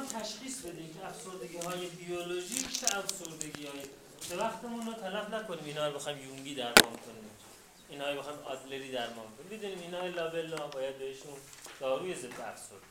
میخوام تشخیص بدیم که افسردگی‌های بیولوژیک چه افسردگی‌های به وقتمون رو تلف نکنیم اینا رو بخوایم یونگی درمان کنیم، اینا رو بخوایم آدلری درمان کنیم. بدونیم اینا لابلا باید بهشون داروی ضد افسردگی.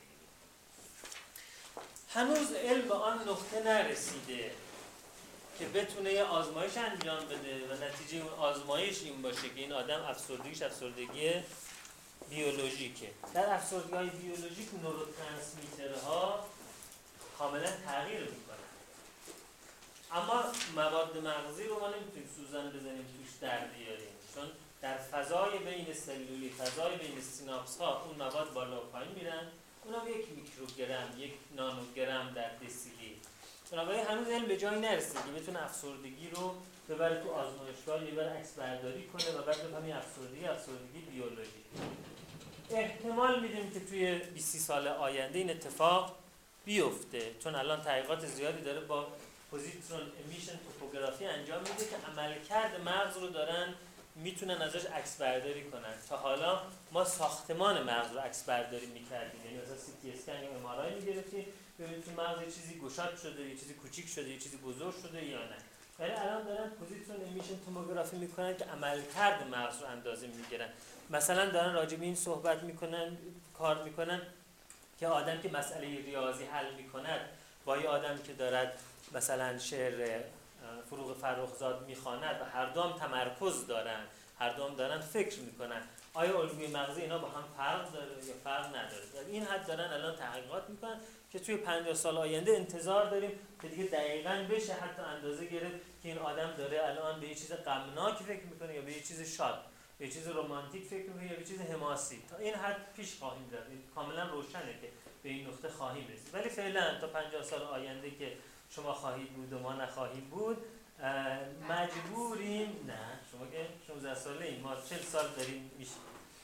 هنوز علم به آن نقطه نرسیده که بتونه یه آزمایش انجام بده و نتیجه اون آزمایش این باشه که این آدم افسردگیش افسردگی بیولوژیکه. در افسردگی‌های بیولوژیک نوروترانسمیترها کاملا تغییر میکنن، اما مواد مغزی رو ما نمیتونیم سوزن بزنیم توش در بیاریم، چون در فضای بین سلولی، فضای بین سیناپس ها اون مواد بالا و پایین میرن، اونا 1 میکروگرم، 1 نانوگرم در دسیلی. بنابراین هنوز علم به جایی نرسید که بتونه افسردگی رو ببره تو آزمایشگاه، ببره عکس برداری کنه و بعد بفهمه افسردگی بیولوژیک. احتمال میدیم که توی 20 سال آینده این اتفاق بیفته، چون الان تحقیقات زیادی داره با پوزیترون امیشن توپوگرافی انجام میده که عملکرد مغز رو دارن میتونن ازش عکس برداری کنن. تا حالا ما ساختمان مغز رو عکس برداری میکردیم، یعنی مثلا سی تی اسکن یا ام آر آی میگرفتیم ببینیم تو مغز یه چیزی گشاد شده، یه چیزی کوچیک شده، یه چیزی بزرگ شده یا نه. ولی الان دارن پوزیترون امیشن توموگرافی میکنن که عملکرد مغز رو اندازه میگیرن. مثلا دارن راجع به این صحبت میکنن، کار میکنن که آدم که مسئله ریاضی حل میکند با یه آدم که دارد مثلا شعر فروغ فرخزاد میخواند و هر دوم تمرکز دارن، هر دوم دارن فکر میکنن، آیا الگوی مغزی اینا با هم فرق داره یا فرق نداره؟ در این حد دارن الان تحقیقات میکنن که توی 50 سال آینده انتظار داریم که دیگه دقیقاً بشه حتی اندازه گرفت که این آدم داره الان به یه چیز غمناک فکر میکنه یا به یه چیز شاد، به یه چیز رمانتیک فکر میکنه یا به چیز حماسی. تا این حد پیش خواهیم رفت، کاملا روشنه که به این نقطه خواهیم رسید. ولی فعلا تا 50 سال آینده که شما خواهید بود و ما نخواهیم بود، مجبوریم، نه شما که 16 ساله ایم، ما 40 سال داریم میشیم،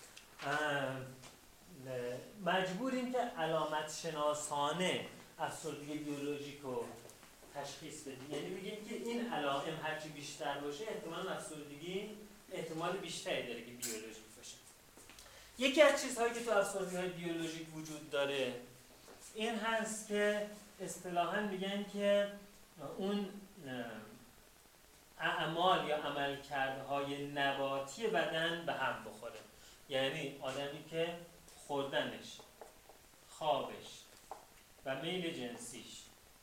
مجبوریم که علامت شناسانه افسردگی بیولوژیک رو تشخیص بدیم. یعنی بگیم که این علائم هرچی بیشتر باشه احتمال افسردگی احتمال بیشتری داره که بیولوژیک باشه. یکی از چیزهایی که تو افسردگی‌های بیولوژیک وجود داره این هست که اصطلاحاً میگن که اون اعمال یا عملکردهای نباتی بدن به هم بخوره. یعنی آدمی که خوردنش، خوابش و میل جنسیش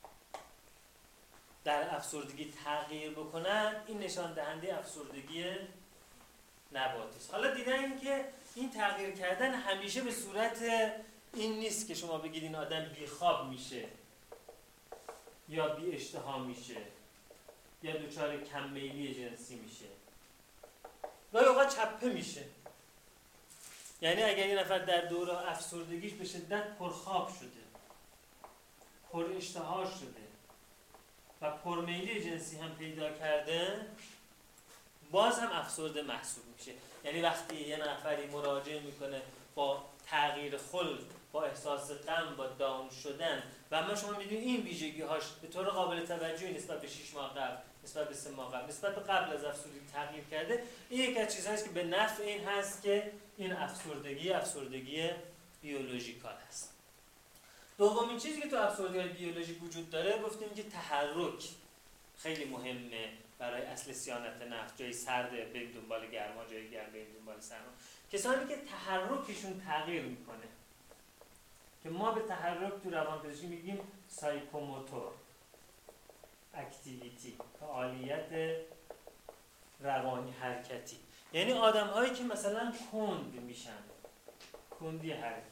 در افسردگی تغییر بکنن، این نشان دهنده افسردگی نباتی است. حالا دیدن که این تغییر کردن همیشه به صورت این نیست که شما بگید این آدم بیخواب میشه یا بی اشتها میشه یا دچار کم میلی جنسی میشه، گاهی اوقات چپه میشه. یعنی اگر یه نفر در دوره افسردگیش به شدت پرخواب شده، پر اشتها شده و پرمیلی جنسی هم پیدا کرده، باز هم افسرده محسوب میشه. یعنی وقتی یه نفری مراجعه میکنه با تغییر خلق، با احساس غم، با داون شدن و اما شما میدونید این ویژگی‌هاش به طور قابل توجهی نسبت به 6 ماه قبل، نسبت به 3 ماه قبل، نسبت به قبل از افسردگی تغییر کرده، این یک از چیزهایی است که به نفع این هست که این افسردگی بیولوژیکال است. دومین چیزی که تو افسردگی بیولوژیک وجود داره گفتیم که تحرک خیلی مهمه برای اصل صیانت نفس. جای سرد بریم دنبال گرما، جای گرم بریم دنبال سرما. کسانی که تحرکشون تغییر میکنه که ما به تحرک تو روانپزشکی میگیم سایکوموتور اکتیویتی، فعالیت روانی حرکتی. یعنی آدم هایی که مثلا کند میشن، کندی حرکتی،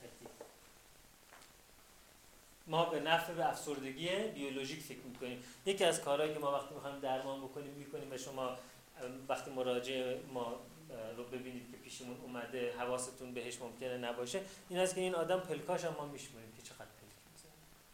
ما به نفع به افسردگی بیولوژیک فکر میکنیم. یکی از کارهایی که ما وقتی میخوایم درمان بکنیم میکنیم و شما وقتی مراجعه ما رو ببینید که پیشمون اومده حواستون بهش ممکنه نباشه، این است که این آدم پلکاش هم ما میشمونیم که چقدر پلک میزنه،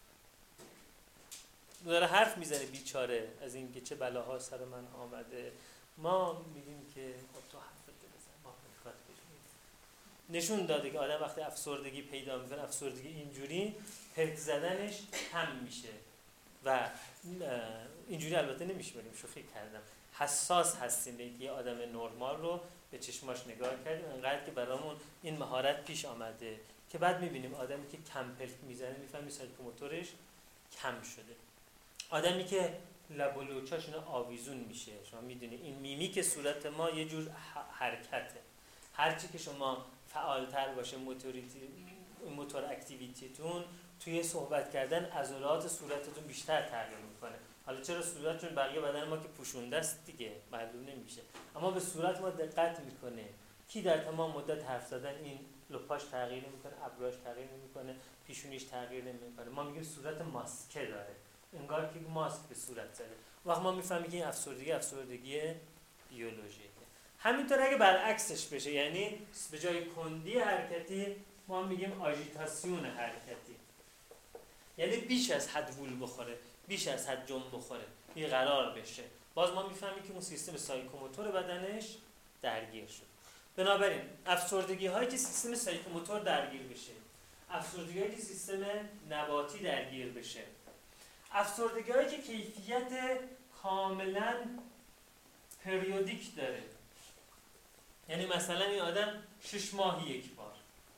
داره حرف میزنه بیچاره از این که چه بلاها سر من آمده. ما میگیم که تو حرفت بزن، ما پلکات بشمونیم. نشون داده که آدم وقتی افسردگی پیدا میکنه، افسردگی اینجوری پلک زدنش کم میشه و اینجوری البته نمیشماریم، شوخی کردم، حساس هستیم به اینکه یه آدم نرمال رو به چشماش نگاه کردیم، انقدر که برامون این مهارت پیش آمده که بعد میبینیم آدمی که کم پلک میزنه میفهمی سایکوموتورش کم شده. آدمی که لب و لوچاشون آویزون میشه، شما میدونی این میمیک صورت ما یه جور حرکته. هرچی که شما فعالتر باشه موتور اکتیویتیتون، توی صحبت کردن عضلات صورتتون بیشتر تغییر میکنه. حالا چرا صورتتون بقیه بدن ما که پوشونده است دیگه معلوم نمیشه، اما به صورت ما دقت میکنه. کی در تمام مدت حرف زدن این لپاش تغییر نمیکنه، ابروش تغییر نمیکنه، پیشونیش تغییر نمیکنه. ما میگیم صورت ماسکه داره، انگار که ماسک به صورت زده. وقت ما میفهمیم که این افسردگی بیولوژیکه. همینطور اگه برعکسش بشه، یعنی به جای کندی حرکتی ما میگیم آژیتاسیون حرکتی، یعنی بیش از حد وول بخوره، بیش از حد جنب بخوره، بیقرار بشه، باز ما میفهمیم که اون سیستم سایکوموتور بدنش درگیر شد. بنابراین افسردگی هایی که سیستم سایکوموتور درگیر بشه، افسردگی هایی که سیستم نباتی درگیر بشه، افسردگی هایی که کیفیت کاملا پریودیک داره، یعنی مثلا این آدم 6 ماه یک بار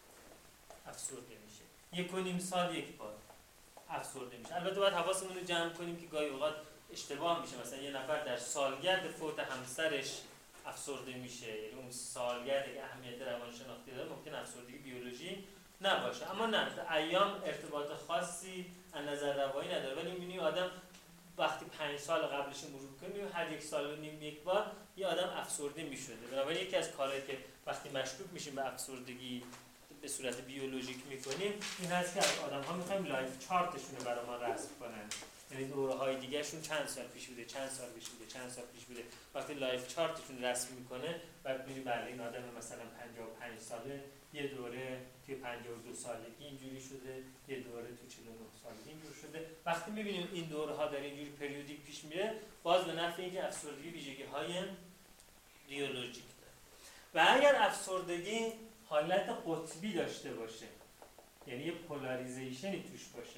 افسرده میشه، 1.5 سال یک بار افسرده میشه. البته باید حواسمون رو جمع کنیم که گاهی اوقات اشتباه میشه، مثلا یه نفر در سالگرد فوت همسرش افسرده میشه، یعنی اون سالگردی که اهمیت روانشناختی داره ممکن افسردگی بیولوژی نباشه، اما نه، ایام ارتباط خاصی از نظر روانی نداره. ولی میبینی آدم وقتی 5 سال قبلش مرور کنیم هر 1 سال و نیم یک بار یه آدم افسرده میشده. بنابراین یکی از کارهایی که وقتی مشکوک میشیم به افسردگی به صورت بیولوژیک میکنیم این هست که از آدم‌ها میخوایم لایف چارتشون رو برای ما رسم کنن، یعنی دوره‌های دیگه‌شون چند سال پیش بوده، چند سال پیش بوده، چند سال پیش بوده. وقتی لایف چارتشون رسم میکنه بعد می‌بینی بله این آدم مثلا 55 ساله یه دوره توی 52 سالگی اینجوری شده، یه دوره تو 49 سالگی اینجوری شده. وقتی می‌بینیم این دوره‌ها داره اینجوری پریودیک پیش میره، باز به نفع اینکه افسردگی ویژگی‌های بیولوژیک داره. و اگر افسردگی حالت قطبی داشته باشه، یعنی یه پولاریزیشنی توش باشه،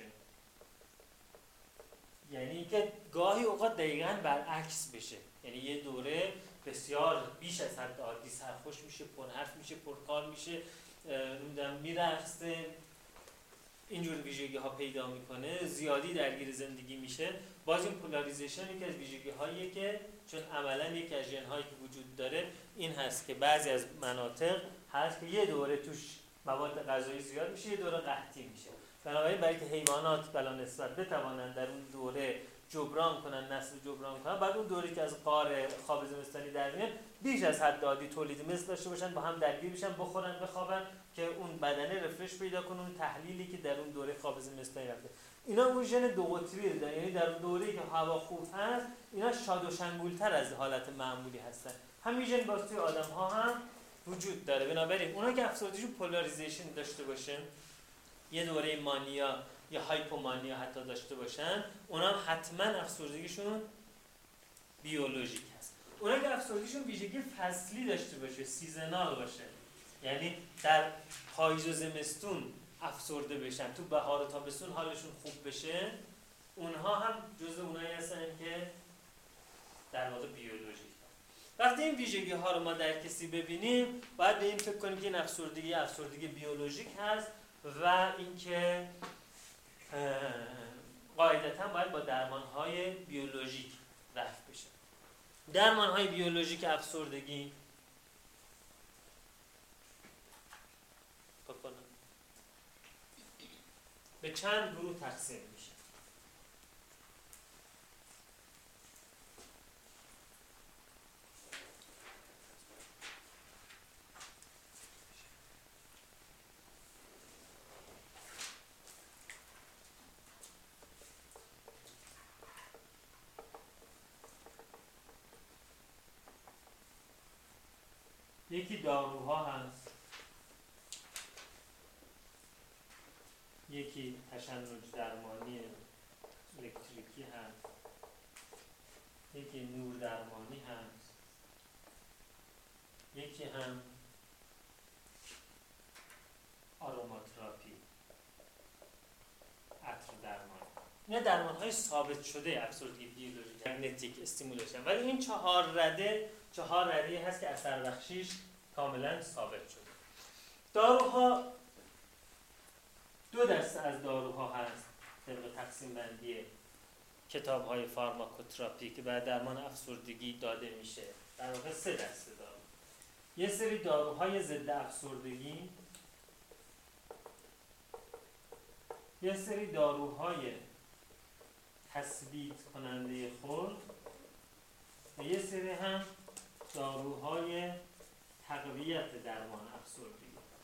یعنی که گاهی اوقات دقیقاً برعکس بشه، یعنی یه دوره بسیار بیش از حد عادی سرخوش میشه، پرحرف میشه، پرکار میشه، میرقصه، اینجور ویژگی ها پیدا میکنه، زیادی درگیر زندگی میشه. باز این پولاریزیشن یکی از ویژگی هاییه که چون عملاً یکی از ژن هایی که وجود داره این هست که بعضی از مناطق هست که یه دوره توش مواد غذایی زیاد میشه، یه دوره قحطی میشه. بنابراین برای که حیوانات بلا نسبت بتوانند در اون دوره جبران کنن، نسل جبران کنن، بعد اون دوری که از قار خواب زمستانی در میاد بیش از حد عادی تولید مثل داشته باشن، با هم درگیر بشن، بخورن، بخوابن که اون بدنه رفرش پیدا کنه، اون تحلیلی که در اون دوره خواب زمستانی رفته. اینا اون ژن دو قطبی رو دارن، یعنی در اون دوره‌ای که هوا خوب هست اینا شاد و شنگول‌تر از حالت معمولی هستن. همین ژن باز توی آدم‌ها هم وجود داره. بنابراین اونا که افسردگیشون پولاریزیشن داشته باشه، یه دوره مانیا یا هایپومانیا حتی داشته باشن، اونا حتما افسردگیشون بیولوژیک هست. اونا که افسردگیشون ویژگی فصلی داشته باشه، سیزنال باشه، یعنی در پاییز و زمستون افسرده بشن، تو بهار و تابستون حالشون خوب بشه، اونها هم جزء اونایی هستن که در واقع بیولوژیک. وقتی این ویژگی ها رو ما در کسی ببینیم باید به این فکر کنیم که این افسردگی بیولوژیک هست و اینکه قاعدتاً باید با درمان‌های بیولوژیک رفع بشه. درمان‌های بیولوژیک افسردگی به چند گروه تقسیم میشه. یکی داروها هست، یکی تشنج درمانی الکتریکی هست، یکی نور درمانی هست، یکی هم آروماتراپی، عطر درمان. اینا درمان‌های ثابت شده افسردگی بیولوژیک، مگنتیک استیمولیشن. ولی این چهار رده هست که اثر بخشیش کاملا ثابت شده. داروها دو دسته از داروها هست. طبق تقسیم بندی کتاب‌های فارماکوتراپی که برای درمان افسردگی داده میشه، در واقع 3 دسته دارو. یه سری داروهای ضد افسردگی، یه سری داروهای تثبیت کننده خود و یه سری هم داروهای تقویت درمان افسردگی.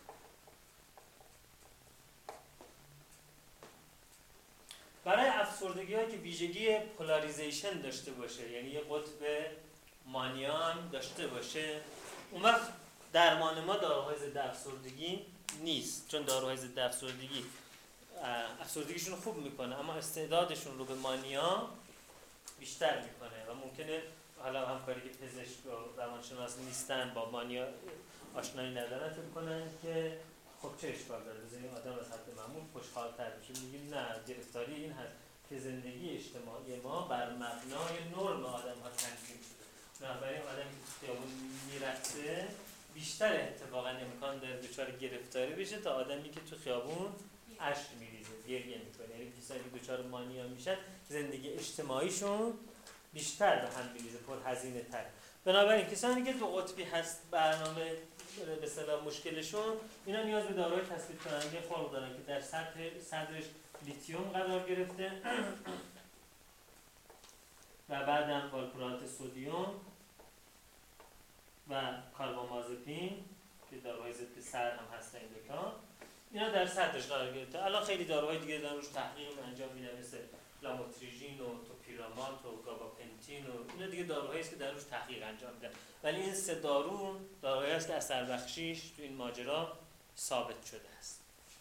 برای افسردگی ها که ویژگی پولاریزیشن داشته باشه، یعنی یه قطب مانیا هم داشته باشه، اون وقت درمان ما داروهای ضد افسردگی نیست، چون داروهای ضد افسردگی افسردگیشون رو خوب میکنه اما استعدادشون رو به مانیا بیشتر میکنه و ممکنه حالا همکاری که پزشک و روانشناس نیستن با مانیا آشنایی ندارن فکر کنن که خب چه اشکال داره، بزنین آدم از حد معمول خوشحال‌تر بشه. میگیم نه، گرفتاری این هست که زندگی اجتماعی ما بر مبنای نرم آدم‌ها تنظیم شده. بنابراین آدمی که تو خیابون میرقصه بیشتر اتفاقا امکان داره دچار گرفتاری بشه تا آدمی که تو خیابون اشک میریزه، گریه میکنه. یعنی کسایی که دچار مانیا میشن زندگی اجتماعیشون بیشتر به هم میریزه، پرهزینه تر. بنابراین کسانی که دو قطبی هست برنامه به اصطلاح مشکلشون، اینا نیاز به داروهای تثبیت کننده خلق دارن که در صدرش لیتیوم قرار گرفته و بعدم والپرات سدیم و کاربامازپین که داروهای ضد سر هم هستن. این دوتا اینا در صدرش قرار گرفته. الان خیلی داروهای دیگه دارن روش تحقیق انجام میدن، مثل لاموتریژین و توپیرامات و گاباپنتین و اینا دیگه داروهایی است که در روش تحقیق انجام میدن. ولی این 3 دارو داروهایی است که اثر بخشیش تو این ماجرا ثابت شده است.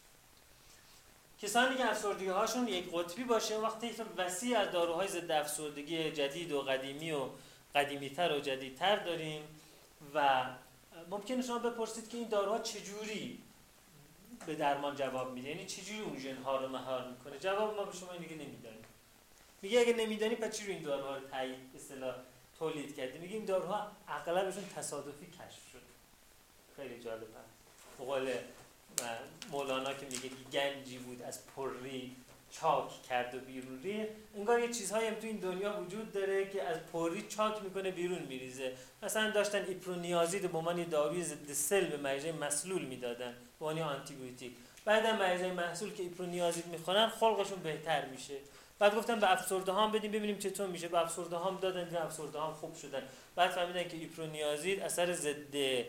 کسانی که افسردگی هاشون یک قطبی باشه، وقتی یک وسیع از داروهای ضد افسردگی جدید و قدیمی و قدیمی‌تر و جدیدتر داریم و ممکنه شما بپرسید که این داروها چجوری به درمان جواب میده، یعنی چجوری اون ژن‌ها رو مهار میکنه. جواب ما به شما این دیگه نمیدونیم. میگه اگه نمیدونی پس چجوری این داروها رو تایید اصطلاح تولید کردی؟ میگه این داروها اغلبشون تصادفی کشف شده. خیلی جالبه. به قول مولانا که میگه گنجی بود از پری چاک کرد و بیرون ریخت، انگار یه چیزهایی هم تو این دنیا وجود داره که از پری چاک میکنه بیرون میریزه. مثلا داشتن ایپرونیازید به عنوان داروی ضد سل به مریضای مسلول میدادن به عنوان آنتی بیوتیک. بعدم مریضای مسلول که ایپرونیازید میخورن خلقشون بهتر میشه. بعد گفتن به افسرده ها هم بدیم ببینیم چطور میشه. به افسرده ها هم دادن که افسرده ها هم خوب شدن. بعد فهمیدن که ایپرونیازید اثر ضد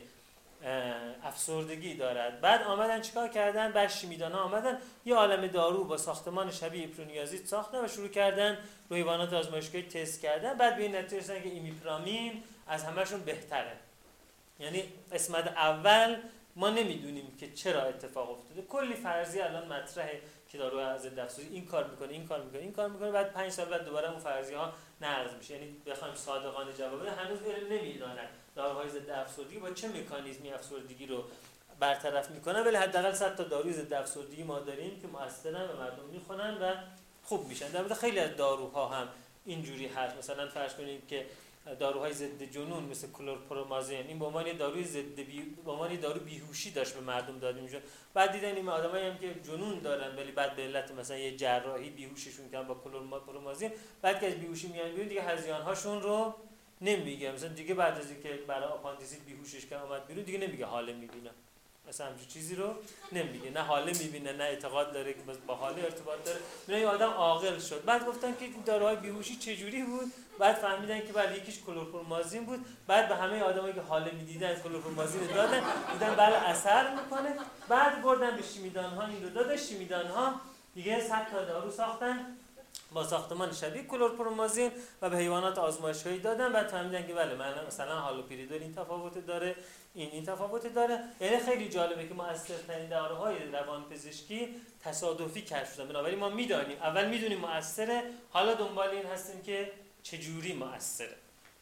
افسردگی دارد. بعد آمدن چیکار کردن؟ بر شیمیدانا آمدن یه عالمه دارو با ساختمان شبیه ایپرونیازید ساختن و شروع کردن روی حیوانات آزمایشگاهی تست کردن. بعد به این نتیجه رسیدن که ایمیپرامین از همه‌شون بهتره. یعنی قسمت اول ما نمیدونیم که چرا اتفاق افتاده. کلی فرضیه الان مطرحه که دارو ضد افسردگی این کار میکنه، این کار میکنه، این کار میکنه. بعد 5 سال بعد دوباره اون فرضیه ها نقض میشه. یعنی بخوایم صادقانه جواب بدیم هنوز علم نمیدونن داروهای ضد افسردگی با چه مکانیزمی افسردگی رو برطرف میکنه. ولی حداقل 100 تا داروی ضد افسردگی ما داریم که مؤثرن و مردم میخونن و خوب میشن. در مورد خیلی از داروها هم اینجوری هست. مثلا فرض کنید که داروهای ضد جنون مثل کلورپرومازین، این به عنوان داروی به عنوان دارو بیهوشی داشت به مردم داده میشد. بعد دیدن این آدمایی هم که جنون دارن ولی بعد به علت مثلا یه جراحی بیهوششون کردن با کلورپرومازین، بعد که از بیهوشی میان بیرون دیگه هذیان هاشون رو نمیگه. مثلا دیگه بعد از اینکه برای آپاندیسیت بیهوشش کرد اومد بیرون دیگه نمیگه حاله میبینم، مثلا همچین چیزی رو نمیگه. نه حاله میبینه نه اعتقاد داره که با حاله ارتباط داره. این آدم عاقل شد. بعد گفتن که داروهای بیهوشی چجوری بود؟ بعد فهمیدن که بله یکیش کلورپرومازین بود. بعد به همه آدمایی که حاله میدیدن کلورپرومازین دادن، دیدن بله اثر میکنه. بعد بردن به شیمیدان ها این رو دادن. شیمیدان ها دیگه 100 تا دارو ساختن با ساختمان شبیه کلورپرومازین و به حیوانات آزمایشگاهی دادن. بعد فهمیدن که بله مثلا هالوپریدول این تفاوت داره، این تفاوت داره. یعنی خیلی جالبه که مؤثرترین داروهای روانپزشکی تصادفی کشف شدن. بنابراین ما میدانیم، اول میدونیم مؤثره، حالا دنبال این هستیم که چجوری مؤثره.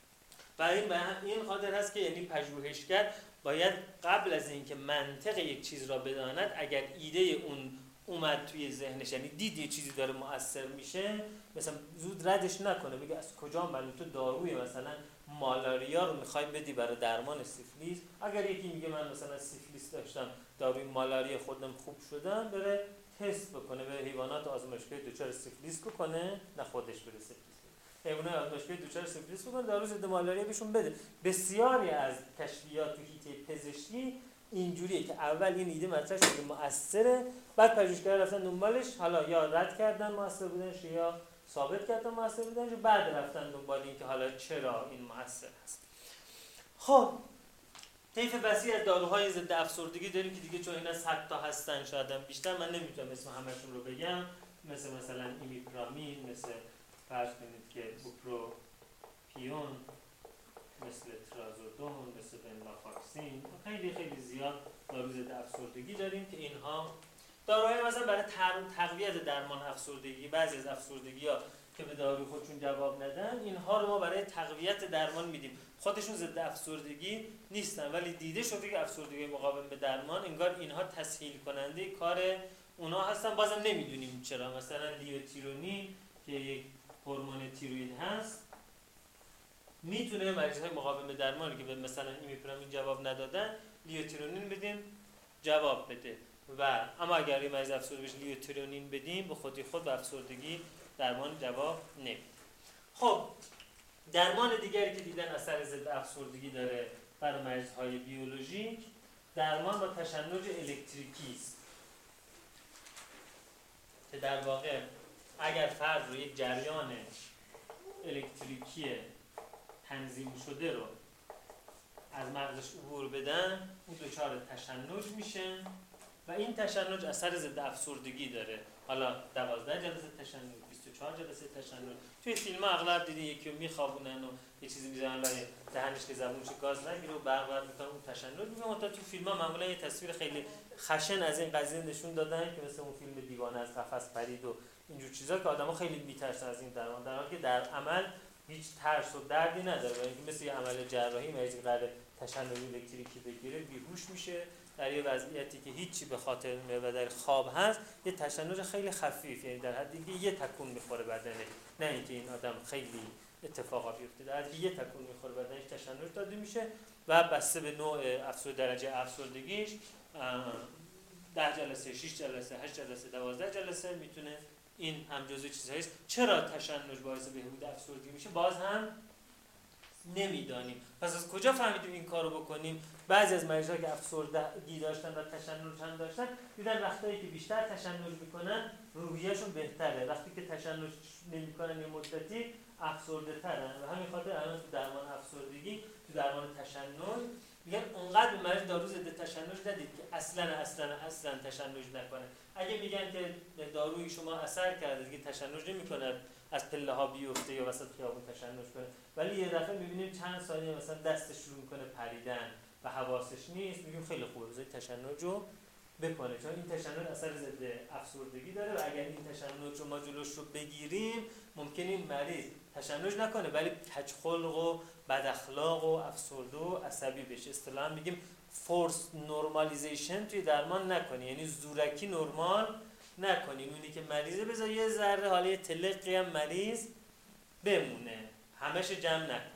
برای این خاطر هست که یعنی پژوهشگر باید قبل از اینکه منطق یک چیز را بداند، اگر ایده اون اومد توی ذهنش، یعنی دید یه چیزی داره مؤثر میشه، مثلا زود ردش نکنه، بگه از کجا معلوم تو داروی مثلا مالاریا رو میخوای بدی برای درمان سیفلیس. اگر یکی میگه من مثلا سیفلیس داشتم داروی مالاریا خودم خوب شدم، بره تست بکنه به حیوانات آزمایشگاه دچار سیفلیس بکنه، نه خودش بره سیفلیس. حیوانات آزمایشگاه دچار سیفلیس بکنه، دارو ضد مالاریا بهشون بده. بسیاری از کشفیات تو حیطه پزشکی اینجوریه که اول این ایده مطرح شده مؤثره، بعد پژوهشگرا رفتن دنبالش، حالا یا رد کردن مؤثر بودنش یا ثابت کردن مؤثر بودنش، بعد رفتن دنبال این که حالا چرا این مؤثر هست. خب طیف وسیع از داروهای ضد افسردگی داریم که دیگه چون اینا 100 تا هستن شاید هم بیشتر، من نمیتونم اسم همشون رو بگم، مثلا ایمیپرامین، مثل فرض کنید که بوپروپیون، مثل ترازودون، مثل ونلاکسین، خیلی خیلی زیاد دارو ضد افسردگی داریم که اینها داروهای مثلا برای تقویت درمان افسردگی، بعضی از افسردگی‌ها که به دارو خودشون جواب ندن، اینها رو ما برای تقویت درمان میدیم. خودشون ضد افسردگی نیستن ولی دیده شده که افسردگی مقاوم به درمان انگار اینها تسهیل کننده کار اونا هستن. بازم نمیدونیم چرا. مثلا لیوتیرونین که یک هورمون تیروئید هست میتونه مریض‌های مقاوم به درمانی که به مثلا ایمیپرامین جواب ندادن لیوتیرونین بدیم جواب بده، و اما اگر این مریض افسرده بشه لیوتیرونین بدیم به خودی خود به افسردگی درمان جواب نمیده. خب درمان دیگری که دیدن اثر ضد افسردگی داره برای مریض‌های بیولوژیک، درمان با تشنج الکتریکی است که در واقع اگر فرد رو یک جریان الکتریکی تنظیم شده رو از مغزش عبور بدن، اون دچار تشنج میشه و این تشنج اثر ضد افسردگی داره. حالا 12 جلسه تشنج، 24 جلسه تشنج. توی فیلم ها اغلب دیدی یکی رو میخوابونن و یه چیزی میذارن لای دهنش که زبونش گاز نگیره و برق میکنن، اون تشنج میشه. منتها تو فیلم ها معمولا یه تصویر خیلی خشن از این قضیه نشون دادن که مثل اون فیلم دیوانه از قفس پرید و اینجور چیزا که آدما خیلی میترسن از این درمان، در حالی که در عمل هیچ ترس و دردی نداره. برای اینکه مثل یه عمل جراحی مریضی قرار تشنج الکتریکی بگیره بیهوش میشه در یه وضعیتی که هیچی به خاطر و در خواب هست، یه تشنج خیلی خفیف، یعنی در حدی که یه تکون میخوره بدنه، نه اینکه این آدم خیلی اتفاقا بیفته، در حدی یه تکون میخوره بدنش تشنج داده میشه و بسته به نوع درجه افسردگیش 10 جلسه، 6 جلسه، 8 جلسه، 12 جلسه میتونه. این هم جزو چیزهایی است. چرا تشنج باعث بهبود افسردگی میشه باز هم نمیدانیم. پس از کجا فهمیدیم این کارو بکنیم؟ بعضی از مریض‌ها که افسردگی داشتن و تشنج هم داشتن دیدن وقتایی که بیشتر تشنج میکنن روحیه‌شون بهتره، وقتی که تشنج نمیکنن یه مدتی افسرده ترن. و همین خاطر الان تو درمان افسردگی، تو درمان تشنج میگن اونقدر به مریض دارو ضد تشنج ندید که اصلا تشنج نکنه. اگه میگن که داروی شما اثر کرده دیگه تشنج نمیکنه، از پله ها بیفته یا وسط خیابون تشنج کنه، ولی یه دفعه میبینیم چند ثانیه مثلا دستش شروع میکنه پریدن و حواسش نیست، میگیم خیلی خوبه بذار تشنج رو بکنه، چون این تشنج اثر ضد افسردگی داره و اگر این تشنج رو ما جلوش رو بگیریم ممکنه این مریض تشنج نکنه ولی کجخلق و بد اخلاق و افسرده و عصبی بشه. اصطلاحاً میگیم فورس نورمالیزیشن توی درمان نکنی، یعنی زورکی نرمال نکنی، اونی که مریضه بذار یه ذره حالا یه تلقی هم مریض بمونه، همش جمع نکن.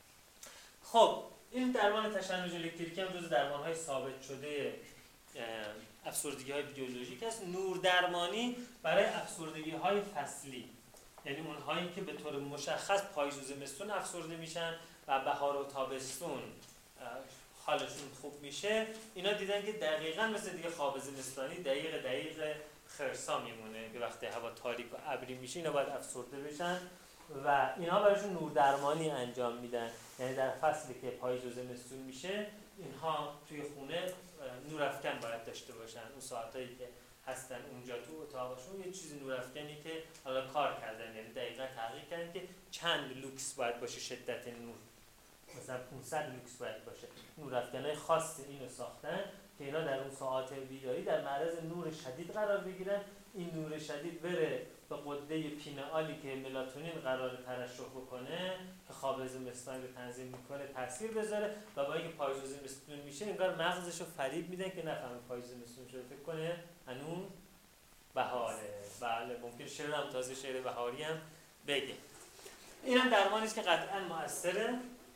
خب این درمان تشنج الکتریکی هم جزو درمان‌های ثابت شده افسردگی‌های بیولوژیک است. نور درمانی برای افسردگی‌های فصلی، یعنی اونهایی که به طور مشخص پاییز و زمستون افسرده میشن و بهار و تابستون حالشون خوب میشه، اینا دیدن که دقیقاً مثل دیگه خواب زمستانی دقیق خرسا میمونه که وقتی هوا تاریک و ابری میشه اینا باید افسرده بشن و اینا براشون نور درمانی انجام میدن. یعنی در فصلی که پاییز و زمستون میشه اینها توی خونه نورافکن باید داشته باشن، اون ساعتایی که هستن اونجا تو اتاقشون یه چیزی نورافکنی که حالا کار کردن، یعنی دقیقاً تحقیق کردن که چند لوکس باید باشه شدت نور، مثلا 500 لوکس باید باشه. نورافکنای خاص اینو ساختن که اینا در اون ساعات بیداری در معرض نور شدید قرار بگیرن، این نور شدید بره به غده پینئالی که ملاتونین قرار ترشح بکنه که خواب زمستانی رو تنظیم میکنه تاثیر بذاره و با اینکه پاییز و زمستون میشه انگار مغزش رو فریب میدن که نفهمه پاییز و زمستون شده، فکر کنه هنوز بهاره. بله ممکن شعر هم تازه شعر بهاری هم بگه. اینم درمانی است که قطعا مؤثره.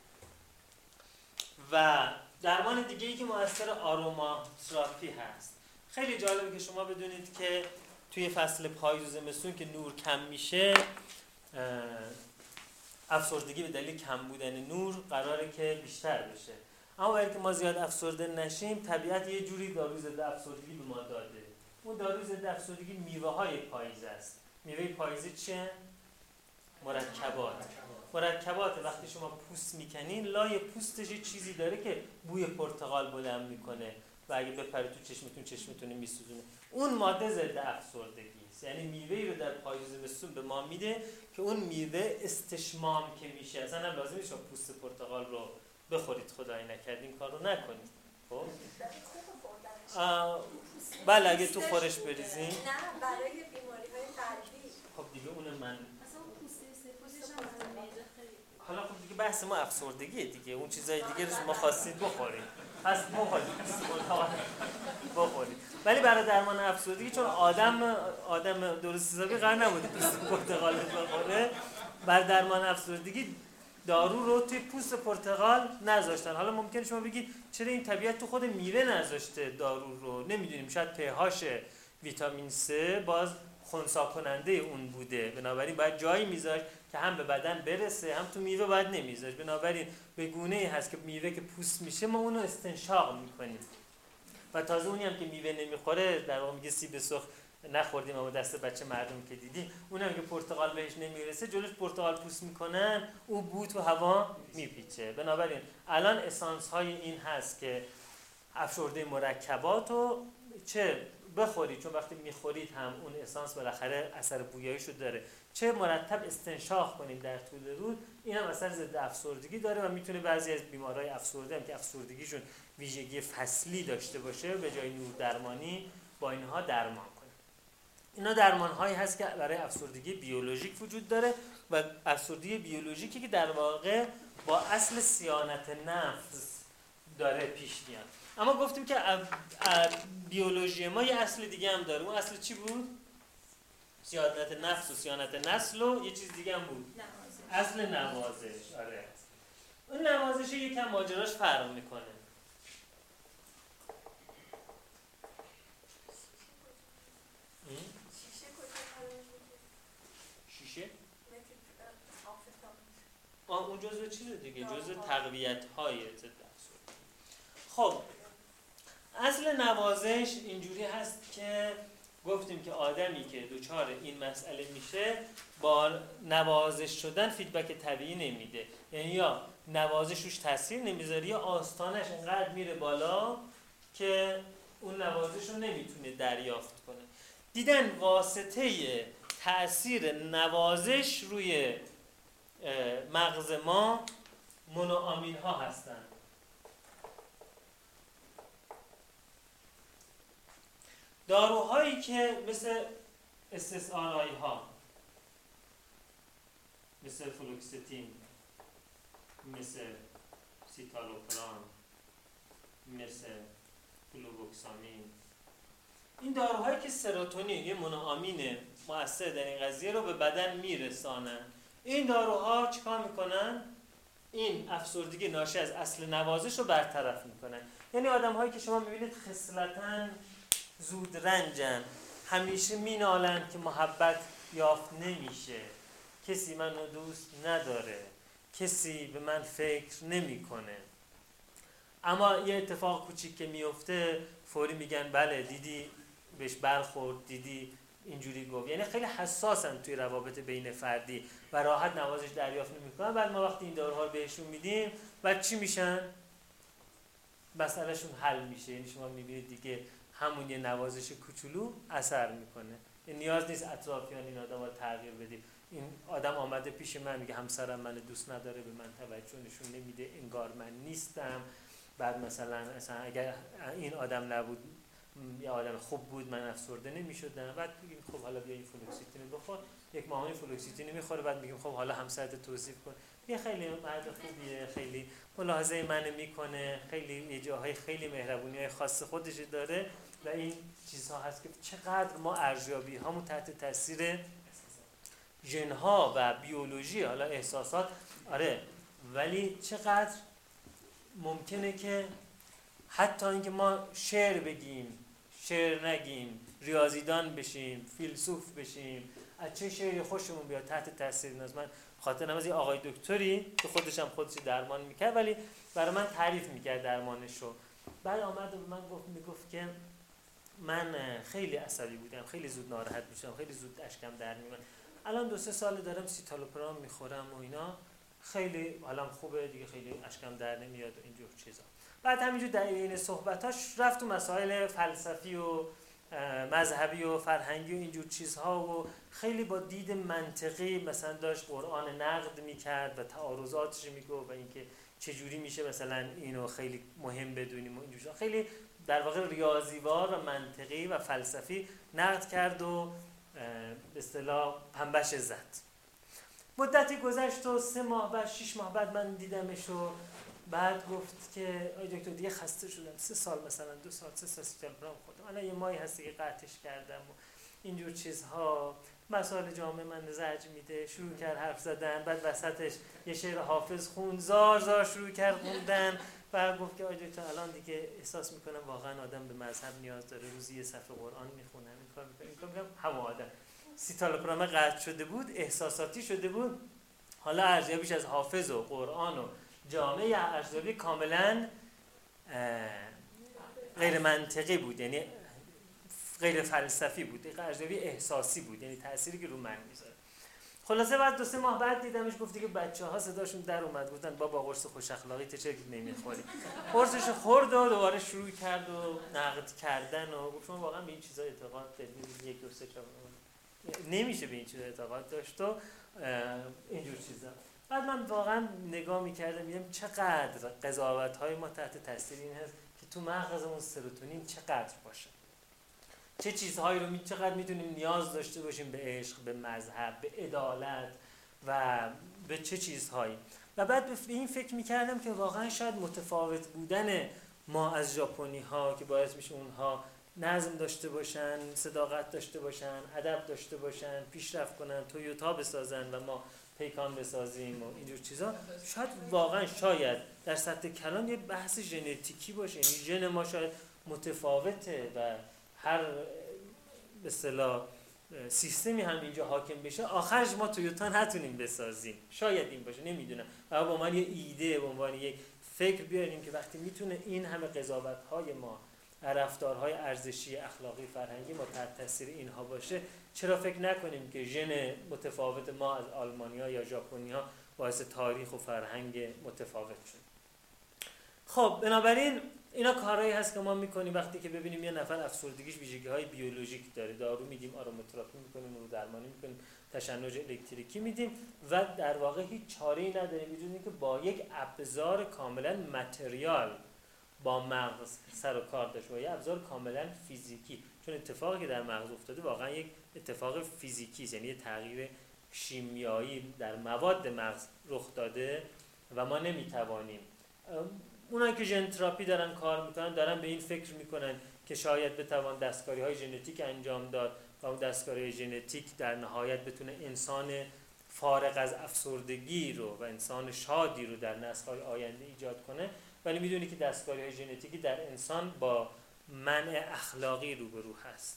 و درمان دیگه ای که مؤثر آروما تراپی هست. خیلی جالبه که شما بدونید که توی فصل پاییز و زمستون که نور کم میشه، افسردگی به دلیل کم بودن نور قراره که بیشتر بشه. اما اگه ما زیاد افسرده نشیم، طبیعت یه جوری داروی ضد افسردگی به ما داده. اون داروی ضد افسردگی میوه‌های پاییز است. میوه پاییزی چیه؟ مرکبات. وقتی شما پوست میکنین، لای پوستش یه چیزی داره که بوی پرتقال بلند میکنه و اگه بپره تو چشمتون میسوزونه. اون ماده ضد افسردگی است. یعنی میوه‌ای رو در پاییز زمستون به ما میده که اون میوه استشمام که میشه. اصلا هم لازم نیست شما پوست پرتقال رو بخورید، خدای نکرد این کار رو نکنید. خب بله اگه تو خورش بریزین. نه برای بیماری‌های قلبی. خب دیگه اون من اصلا پوست سفیدش هم از معده خیلی. حالا خب دیگه بحث ما افسردگیه دیگه، اون چیزای دیگه رو ما خواستید بخورید، پس بخورید. ولی برای درمان افسردگی چون آدم درست حسابی قرار نبوده پوست پرتقال بخوره، برای درمان افسردگی دارو رو توی پوست پرتقال نذاشتن. حالا ممکنه شما بگید چرا این طبیعت تو خود میوه نذاشته دارو رو؟ نمیدونیم، شاید pH ویتامین C باز خنثی کننده اون بوده، بنابراین باید جایی میذاشت که هم به بدن برسه، هم تو میوه باید نمیذاشت. بنابراین به گونه‌ای هست که میوه که پوست میشه ما اونو استنشاق میکنیم و تازه اونی هم که میوه نمیخوره، در واقع میگه سیب سرخ نخوردیم اما دست بچه مردم که دیدیم، اونم که پرتقال بهش نمیرسه جلوش پرتقال پوست میکنن، او بو تو هوا میپیچه. بنابراین الان اسانس های این هست که افسرده مرکبات رو چه بخورید، چون وقتی میخورید هم اون اسانس بالاخره اثر بویاییشو داره، چه مرتب استنشاق کنید در طول روز، این هم اثر ضد افسردگی داره و میتونه بعضی از بیمارای افسرده هم که افسردگیشون ویژگی فصلی داشته باشه به جای نور درمانی با اینها درمان کنه. اینا درمان‌هایی هست که برای افسردگی بیولوژیک وجود داره و افسردگی بیولوژیکی که در واقع با اصل صیانت نفس داره پیش میاد. اما گفتیم که بیولوژی ما یه اصل دیگه هم داره. اون اصل چی بود؟ صیانت نفس و صیانت نسل و یه چیز دیگه هم بود. اصل نوازش. آره. اون نوازش یکم ماجراش فرق میکنه. شیشه؟ اون جزء چیزه دیگه، جزء تقویت‌های ضد افسردگی. خب اصل نوازش اینجوری هست که گفتیم که آدمی که دچار این مسئله میشه با نوازش شدن فیدبک طبیعی نمیده، یعنی یا نوازش روش تاثیر نمیذاره یا آستانش انقدر میره بالا که اون نوازش رو نمیتونه دریافت کنه. دیدن واسطه تأثیر نوازش روی مغز ما مونوآمین ها هستن. داروهایی که مثل SSRI ها، مثل فلوکستین، مثل سیتالوپرام، مثل فلووکسامین، این داروهایی که سروتونین یه مونوآمین مؤثر در این قضیه رو به بدن میرسانن، این داروها چیکار میکنن؟ این افسردگی ناشی از اصل نوازش رو برطرف میکنن. یعنی آدم هایی که شما میبینید خصلتاً زود رنجن، همیشه مینالن که محبت یافت نمیشه، کسی منو دوست نداره، کسی به من فکر نمیکنه، اما یه اتفاق کوچیک که میفته فوری میگن بله دیدی بهش برخورد، دیدی اینجوری گفت. یعنی خیلی حساسن توی روابط بین فردی و راحت نوازش دریافت نمیکنن. بعد ما وقتی این داروها رو بهشون میدیم بعد چی میشن؟ مسئلهشون حل میشه. یعنی شما میبینید دیگه همون یه نوازش کوچولو اثر میکنه. نیاز نیست اطرافیان این آدم رو تغییر بدیم. این آدم آمده پیش من میگه همسرم من دوست نداره، به من توجه نشون نمیده، انگار من نیستم. بعد مثلا اگر این آدم نبود، یه آدم خوب بود، من افسرده نمیشدم. بعد میگیم خب حالا بیا این فلوکسیتین بخور، یک ماهانی فلوکسیتین میخوره، بعد میگیم خب حالا همسرت توصیف کن، یه خیلی مرد خوبیه، خیلی ملاحظه منو میکنه، خیلی یه جاهای خیلی مهربونی‌های خاص خودش داره. و این چیزها هست که چقدر ما ارزیابی هامون تحت تاثیر ژن‌ها و بیولوژی، حالا احساسات، آره، ولی چقدر ممکنه که حتی اینکه ما شعر بگیم، شعر نگیم، ریاضیدان بشیم، فیلسوف بشیم، از چه شعری خوشمون بیاد تحت تاثیر ناز. من خاطرم از یه آقای دکتری که خودش درمان میکرد، ولی برای من تعریف میکرد درمانشو. بعد آمد و به من میگفت که من خیلی عصبی بودم، خیلی زود ناراحت میشدم، خیلی زود اشکم در میومد. الان 2-3 سال دارم سیتالوپرام میخورم و اینا، خیلی حالم خوبه دیگه، خیلی اشکم در نمیاد و اینجور چیزا. بعد همینجور در این صحبتاش رفت تو مسائل فلسفی و مذهبی و فرهنگی و اینجور چیزها و خیلی با دید منطقی مثلا داشت قرآن نقد میکرد و تعارضاتش میگفت و اینکه چجوری میشه مثلا اینو خیلی مهم بدونیم و اینجور چیزا. خیلی در واقع ریاضیوار و منطقی و فلسفی نقد کرد و به اصطلاح پنبش زد. مدتی گذشت و 3 ماه بعد 6 ماه بعد من دیدمش و بعد گفت که آی دکتر دیگه خسته شدم، 3 سال مثلا 2 سال 3 سال سیتالوپرام خوردم، الان یه ماهی هست که قطعش کردم و اینجور چیزها. مسائل جامعه من زجر میده. شروع کرد حرف زدن، بعد وسطش یه شعر حافظ خوند، زار شروع کرد خوندن. بعد گفت که آی دکتر الان دیگه احساس میکنم واقعا آدم به مذهب نیاز داره، روزی یه صفحه قرآن میخونم، این کار میکنم، این کار میکنم. همه آدم سیتالوپرام قطع شده بود، احساساتی شده بود. حالا ارزیابیش از حافظ و قرآن و جامعه ارزیابی کاملا غیر منطقی بود، یعنی غیر فلسفی بود، ارزیابی احساسی بود، یعنی تأثیری که رو من میذاره. خلاصه بعد 2-3 ماه بعد دیدمش، گفت که بچه‌ها صداشون در اومد، گفتن بابا قرص خوش اخلاقی تو چرا نمیخوری؟ قرصش خورد و دوباره شروع کرد و نقد کردن و گفتم واقعا به این چیزا اعتقاد دارید؟ 1 2 3 4 نمیشه به این چیزا اعتقاد داشت و اینجور چیزا. بعد من واقعا نگاه میکردم میگم چقدر قضاوت‌های ما تحت تاثیر این هست که تو مغزمون سروتونین چقدر باشه، چه چیزهایی رو چقدر میتونیم نیاز داشته باشیم به عشق، به مذهب، به عدالت و به چه چیزهایی. و بعد به این فکر میکردم که واقعا شاید متفاوت بودن ما از ژاپنی ها که باعث میشه اونها نظم داشته باشن، صداقت داشته باشن، ادب داشته باشن، پیشرفت کنن، تویوتا بسازن و ما پیکان بسازیم و اینجور چیزا، شاید واقعا شاید در سطح کلان یه بحث ژنتیکی باشه، یعنی ژن ما شاید متفاوته و هر به اصطلاح سیستمی هم اینجا حاکم بشه، آخرش ما تویوتا نتونیم بسازیم. شاید این باشه، نمیدونم. و به عنوان یه ایده، به عنوان یک فکر بیاریم که وقتی میتونه این همه قضاوت‌های ما، رفتارهای ارزشی، اخلاقی، فرهنگی ما تحت تاثیر اینها باشه، چرا فکر نکنیم که ژن متفاوت ما از آلمانی‌ها یا ژاپنی‌ها باعث تاریخ و فرهنگ متفاوت شد. خب بنابراین اینا کارهایی هست که ما میکنیم وقتی که ببینیم یه نفر افسردگیش ویژگی‌های بیولوژیک داره، دارو میدیم، آروماتراپی میکنیم، رو درمانی میکنیم، تشنج الکتریکی میدیم و در واقع هیچ چاره‌ای نداریم بجز اینکه با یک ابزار کاملا متریال با مغز سر و کار داشت و یه ابزار کاملا فیزیکی، چون اتفاقی که در مغز افتاده واقعا یک اتفاق فیزیکی است، یعنی یه تغییر شیمیایی در مواد مغز رخ داده و ما نمیتوانیم. اونایی که ژن تراپی دارن کار میکنن دارن به این فکر میکنن که شاید بتوان دستکاری‌های ژنتیک انجام داد و اون دستکاری‌های ژنتیک در نهایت بتونه انسان فارغ از افسردگی رو و انسان شادی رو در نسل‌های آینده ایجاد کنه. ولی میدونی که دستکاری‌های ژنتیکی در انسان با منع اخلاقی روبرو هست،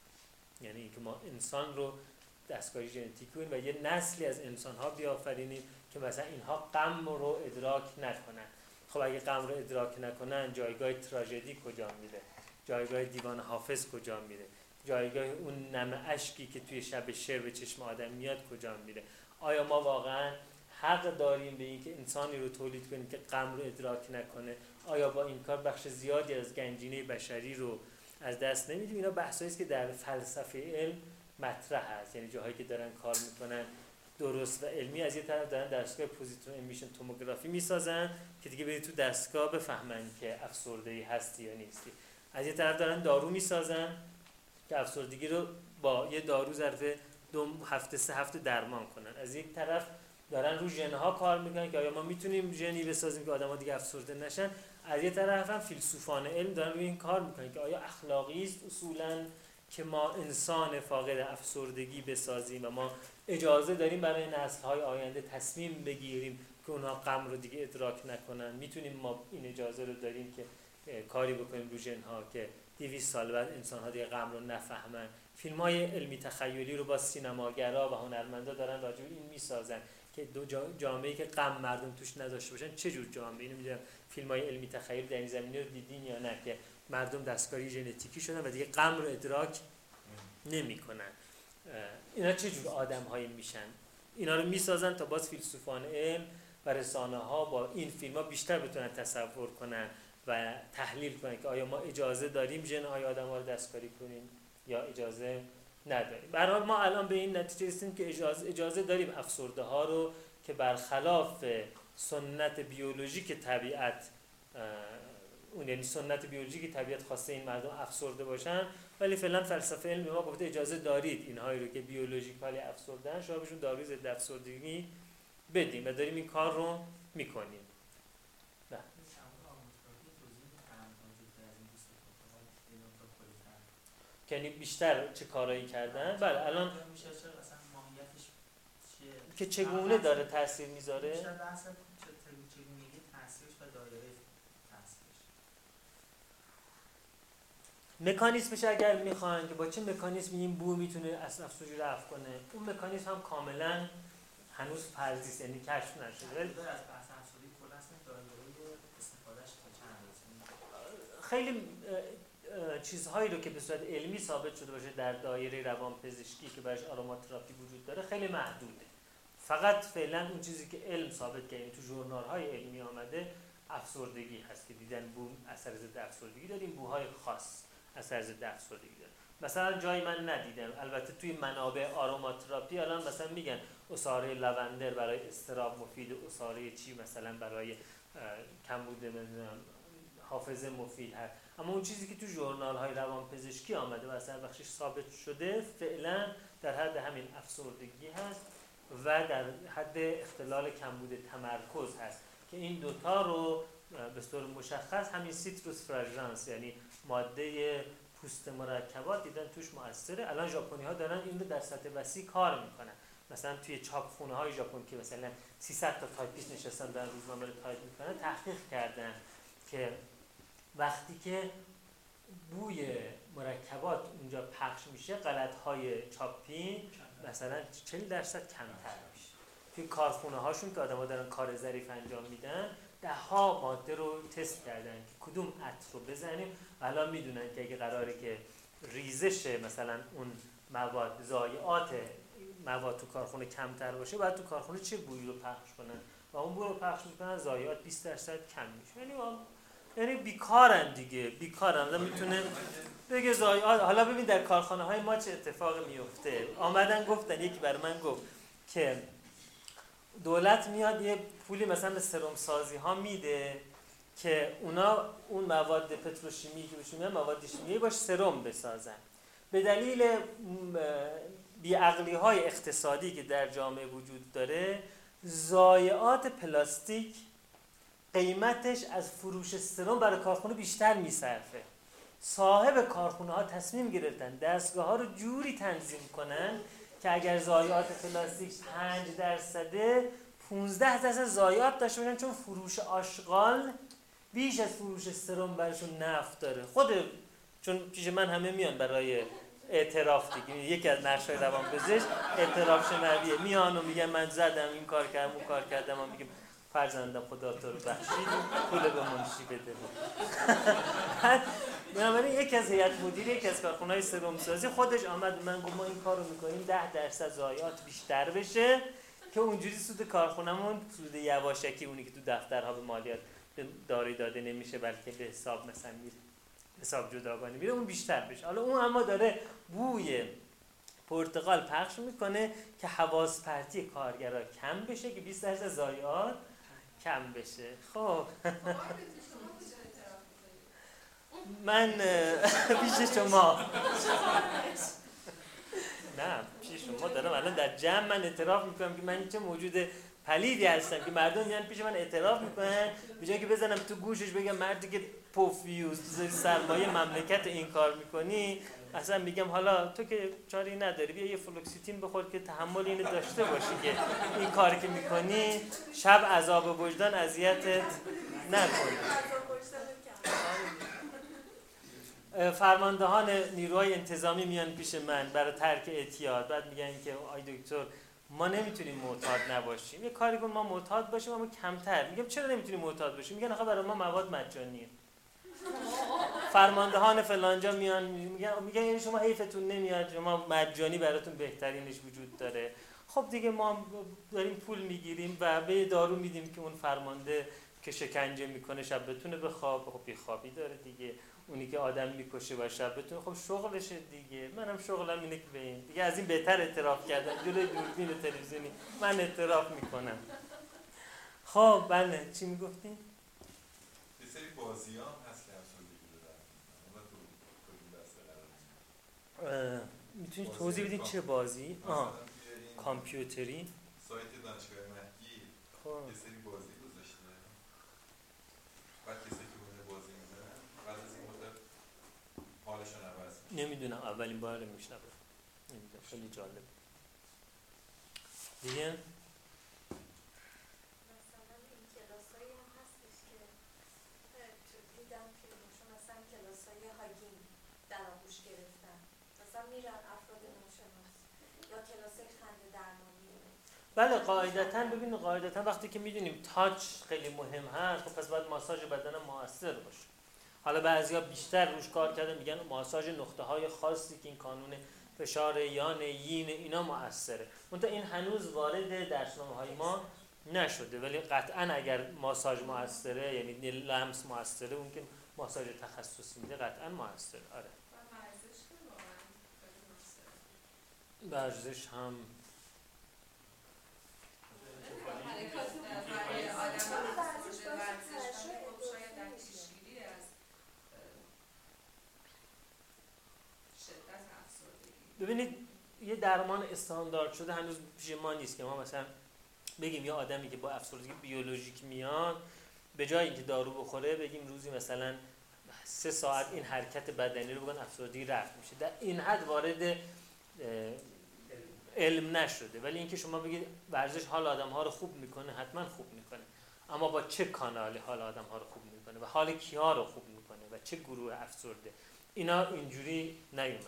یعنی اینکه ما انسان رو دستکاری ژنتیکی کنیم و یه نسلی از انسان‌ها بیافرینیم که مثلا اینها غم رو ادراک نکنن. خب اگه غم رو ادراک نکنن جایگاه تراژدی کجا میره؟ جایگاه دیوان حافظ کجا میره؟ جایگاه اون نم اشکی که توی شب شعر به چشم آدم میاد کجا میره؟ آیا ما واقعا حق داریم به اینکه انسانی رو تولید کنیم که غم رو ادراک نکنه؟ آیا با این کار بخش زیادی از گنجینه بشری رو از دست نمیدیم؟ اینا بحثایی است که در فلسفه علم مطرح هست، یعنی جاهایی که دارن کار میکنن درست و علمی، از یه طرف دارن دستگاه پوزیترون امیشن توموگرافی میسازن که دیگه برید تو دستگاه بفهمن که افسردگی هستی یا نیستی. از یه طرف دارن دارو میسازن که افسردگی رو با یه دارو ظرف 2 هفته 3 هفته درمان کنن. از یک طرف دارن رو ژن‌ها کار میکنن که آیا ما میتونیم ژنی بسازیم که آدم‌ها دیگه افسرده نشن. از یه طرف هم فیلسوفان علم دارن روی این کار میکنن که آیا اخلاقی است اصولاً که ما انسان فاقد افسردگی بسازیم و ما اجازه داریم برای نسل‌های آینده تصمیم بگیریم که اونها غم رو دیگه ادراک نکنن. میتونیم ما این اجازه رو داریم که کاری بکنیم رو ژن‌ها که 200 سال بعد انسان‌ها دیگه غم رو نفهمن. فیلم‌های علمی تخیلی رو با سینماگرا و هنرمندا دارن راجع به این میسازن که جامعه‌ای که غم مردم توش نداشته باشن چه جور جامعه‌ای. اینو می‌دونم فیلم‌های علمی تخیلی در این زمینه رو دیدین یا نه که مردم دستکاری ژنتیکی شدن و دیگه غم رو ادراک نمی‌کنن. اینا چه جور آدم‌هایی میشن؟ اینا رو میسازن تا باز فیلسوفان علم و رسانه‌ها با این فیلم‌ها بیشتر بتونن تصور کنن و تحلیل کنن که آیا ما اجازه داریم ژن‌های آدم‌ها رو دستکاری کنیم یا اجازه نداریم. به هر حال ما الان به این نتیجه رسیدیم که اجازه داریم افسرده‌ها رو که برخلاف سنت بیولوژیک طبیعت اون یعنی سنت بیولوژیک طبیعت خواسته این مردم افسرده باشن، ولی فعلا فلسفه علم ما گفته اجازه دارید اینهایی رو که بیولوژیکالی افسردن شما بهشون داروی ضد افسردگی بدیم و داریم این کار رو میکنیم. یعنی بیشتر چه کارایی کردن؟ بله الان که چگونه داره تاثیر میذاره؟ بیشتر بحث چگونگی تاثیرش و دایره تاثیرش. مکانیزمش اگر میخوان که با چه مکانیزمی این بو میتونه از افسردگی رفع کنه، اون مکانیزم هم کاملا هنوز فرضی است، یعنی کشف نشده. ولی از بحث افسردگی کلا اصلا دایره استفادهش تا چند اندازه خیلی چیزهایی رو که به صورت علمی ثابت شده باشه در دایره روانپزشکی که براش آروماتراپی وجود داره خیلی محدوده. فقط فعلا اون چیزی که علم ثابت کرده تو ژورنال‌های علمی آمده افسردگی هست که دیدن بو اثر ضد افسردگی داره، این بوهای خاص اثر ضد افسردگی داره. مثلا جایی من ندیدم، البته توی منابع آروماتراپی الان مثلا میگن عصاره لوندر برای اضطراب مفید، عصاره چی مثلا برای کمبود حافظه مفید هست. اما اون چیزی که تو ژورنال‌های روانپزشکی آمده و اثر بخشش ثابت شده فعلا در حد همین افسردگی هست و در حد اختلال کمبود تمرکز هست که این دوتا رو به طور مشخص همین سیتروس فراگرانس یعنی ماده پوست مرکبات دیدن توش مؤثره. الان ژاپنی‌ها دارن این رو در سطح وسیع کار میکنن. مثلا توی چاپخونه‌های ژاپن که مثلا 300 تا تایپیست نشستن در روزنامه رو تایپ میکنن، تحقیق کردن که وقتی که بوی مرکبات اونجا پخش میشه غلط‌های چاپی مثلا 40% کمتر میشه. توی کارخونه هاشون که آدم‌ها دارن کار ظریف انجام میدن 10 ماده رو تست کردن که کدوم عطر رو بزنیم و الان میدونن که اگه قراره که ریزش مثلا اون مواد ضایعات مواد تو کارخونه کمتر باشه باید تو کارخونه چه بویی رو پخش کنن و اون بوی رو پخش میکنن ضایعات 20% کم میشه. یعنی بیکارن دیگه، بیکارن. آدم میتونه بگه ضایعات. حالا ببین در کارخانه های ما چه اتفاقی میفته. آمدن گفتن، یکی برای من گفت که دولت میاد یه پولی مثلا به سرم سازی ها میده که اونا اون مواد پتروشیمی که بهشون میاد مواد شیمیایی باش سرم بسازن. به دلیل بیعقلی های اقتصادی که در جامعه وجود داره ضایعات پلاستیک قیمتش از فروش سرم برای کارخونه بیشتر میصرفه. صاحب کارخونه ها تصمیم گرفتن دستگاه ها رو جوری تنظیم کنن که اگر ضایعات پلاستیک 5% 15% ضایعات داشته باشن، چون فروش آشغال بیش از فروش سرم براشون نفع داره. چون پیش من همه میان برای اعتراف دیگه، یکی از نقش‌های روانپزشک اعتراف شنویه، میان و میگن من زدم این کار کردم اون کار کردم، من میگم فرزندم خدا تو رو بخشید پول به منشی بده. بنابراین یکی از هیئت مدیره یکی از کارخونه‌های سرم‌سازی خودش آمد من گفت ما این کارو می‌کنیم 10% ضایعات بیشتر بشه که اونجوری سود کارخونه‌مون سود یواشکی اونی که تو دفترها به مالیات داری داده نمیشه بلکه به حساب مثلا میره، حساب جداگانه میره، اون بیشتر بشه. حالا اون اما داره بوی پرتقال پخش میکنه که حواس پرتی کارگرها کم بشه که 20% ضایعات کم بشه. خب من پیش شما نه پیش شما دارم الان در جمع من اعتراف میکنم که من چه موجود پلیدی هستم که مردم میان پیش من اعتراف میکنن به جایی که بزنم تو گوشش بگم مردی که پوفیوز سرمایه مملکت این کار میکنی، اصلا میگم حالا تو که چاری نداری بیا یه فلوکسیتین بخور که تحمل اینو داشته باشی که این کاری که میکنی شب عذاب وجدان اذیتت نکنه. فرماندهان نیروهای انتظامی میان پیش من برای ترک اعتیاد، بعد میگن که آی دکتر ما نمیتونیم معتاد نباشیم، یه کاری کن ما معتاد باشیم اما کمتر. میگم چرا نمیتونیم معتاد باشیم؟ میگن آخه برای ما مواد مجانیه. فرماندهان فلانجا میان میگن یعنی شما حیفتون نمیاد، شما مجانی براتون بهترینش وجود داره. خب دیگه ما داریم پول میگیریم و به دارو میدیم که اون فرمانده که شکنجه میکنه شب بتونه بخواب، خب بیخوابی داره دیگه. اونی که آدم میکشه و شب بتونه، خب شغلشه دیگه. منم شغلم اینه که به این دیگه از این بهتر اعتراف کردم جلوی دوربین تلویزیونی من اعتراف میکنم. خب بله چی میگفتین؟ یه سری بازی هم هست که افسردگی رو دارن، اونا تو کدوم دسته قرار میگیرن؟ میتونید توضیح بدین چه بازی؟ مثلا توی این کامپیوتری. سایت دانشگاه مهدی خب یه سری بازی گذاشته، بعد کسی که اون بازی میزنن بعد از این مدت حالشون عوض میشه. نمیدونم، اولین بار میشنوم. نمیدونم، خیلی جالب. دیگه مثلا این کلاسایی هم هستش که دیدم که مثلا کلاسای هاگین در آغوش گرفتن، مثلا میرن افراد ناشناس یا کلاسای خنده درمانی. بله قاعدتاً ببینید، قاعدتاً وقتی که میدونیم تاچ خیلی مهم هست، خب پس باید ماساژ بدن موثر باشه. حالا بعضیا بیشتر روش کار کردن، میگن ماساژ نقطه های خاصی که این کانون فشار یان یین اینا موثره. منتها این هنوز وارد درسنامه‌های ما نشده، ولی قطعاً اگر ماساژ موثره، یعنی لمس موثره، اون که ماساژ تخصصی میده قطعاً موثره. آره. ورزش هم حرکات برای آدم افسرده ورزش کنه، خب شاید در پیشگیری از شدت افسردگی. ببینید یه درمان استاندارد شده هنوز پیش ما نیست که ما مثلا بگیم یه آدمی که با افسردگی بیولوژیک میاد به جای اینکه دارو بخوره بگیم روزی مثلا 3 ساعت این حرکت بدنی رو بگن افسردگی رفت میشه. در این حد وارد علم نشده. ولی اینکه شما بگید ورزش حال آدم‌ها رو خوب میکنه، حتما خوب میکنه، اما با چه کانالی حال آدم‌ها رو خوب میکنه و حال کیا رو خوب میکنه و چه گروه افسرده، اینا اینجوری نیومده.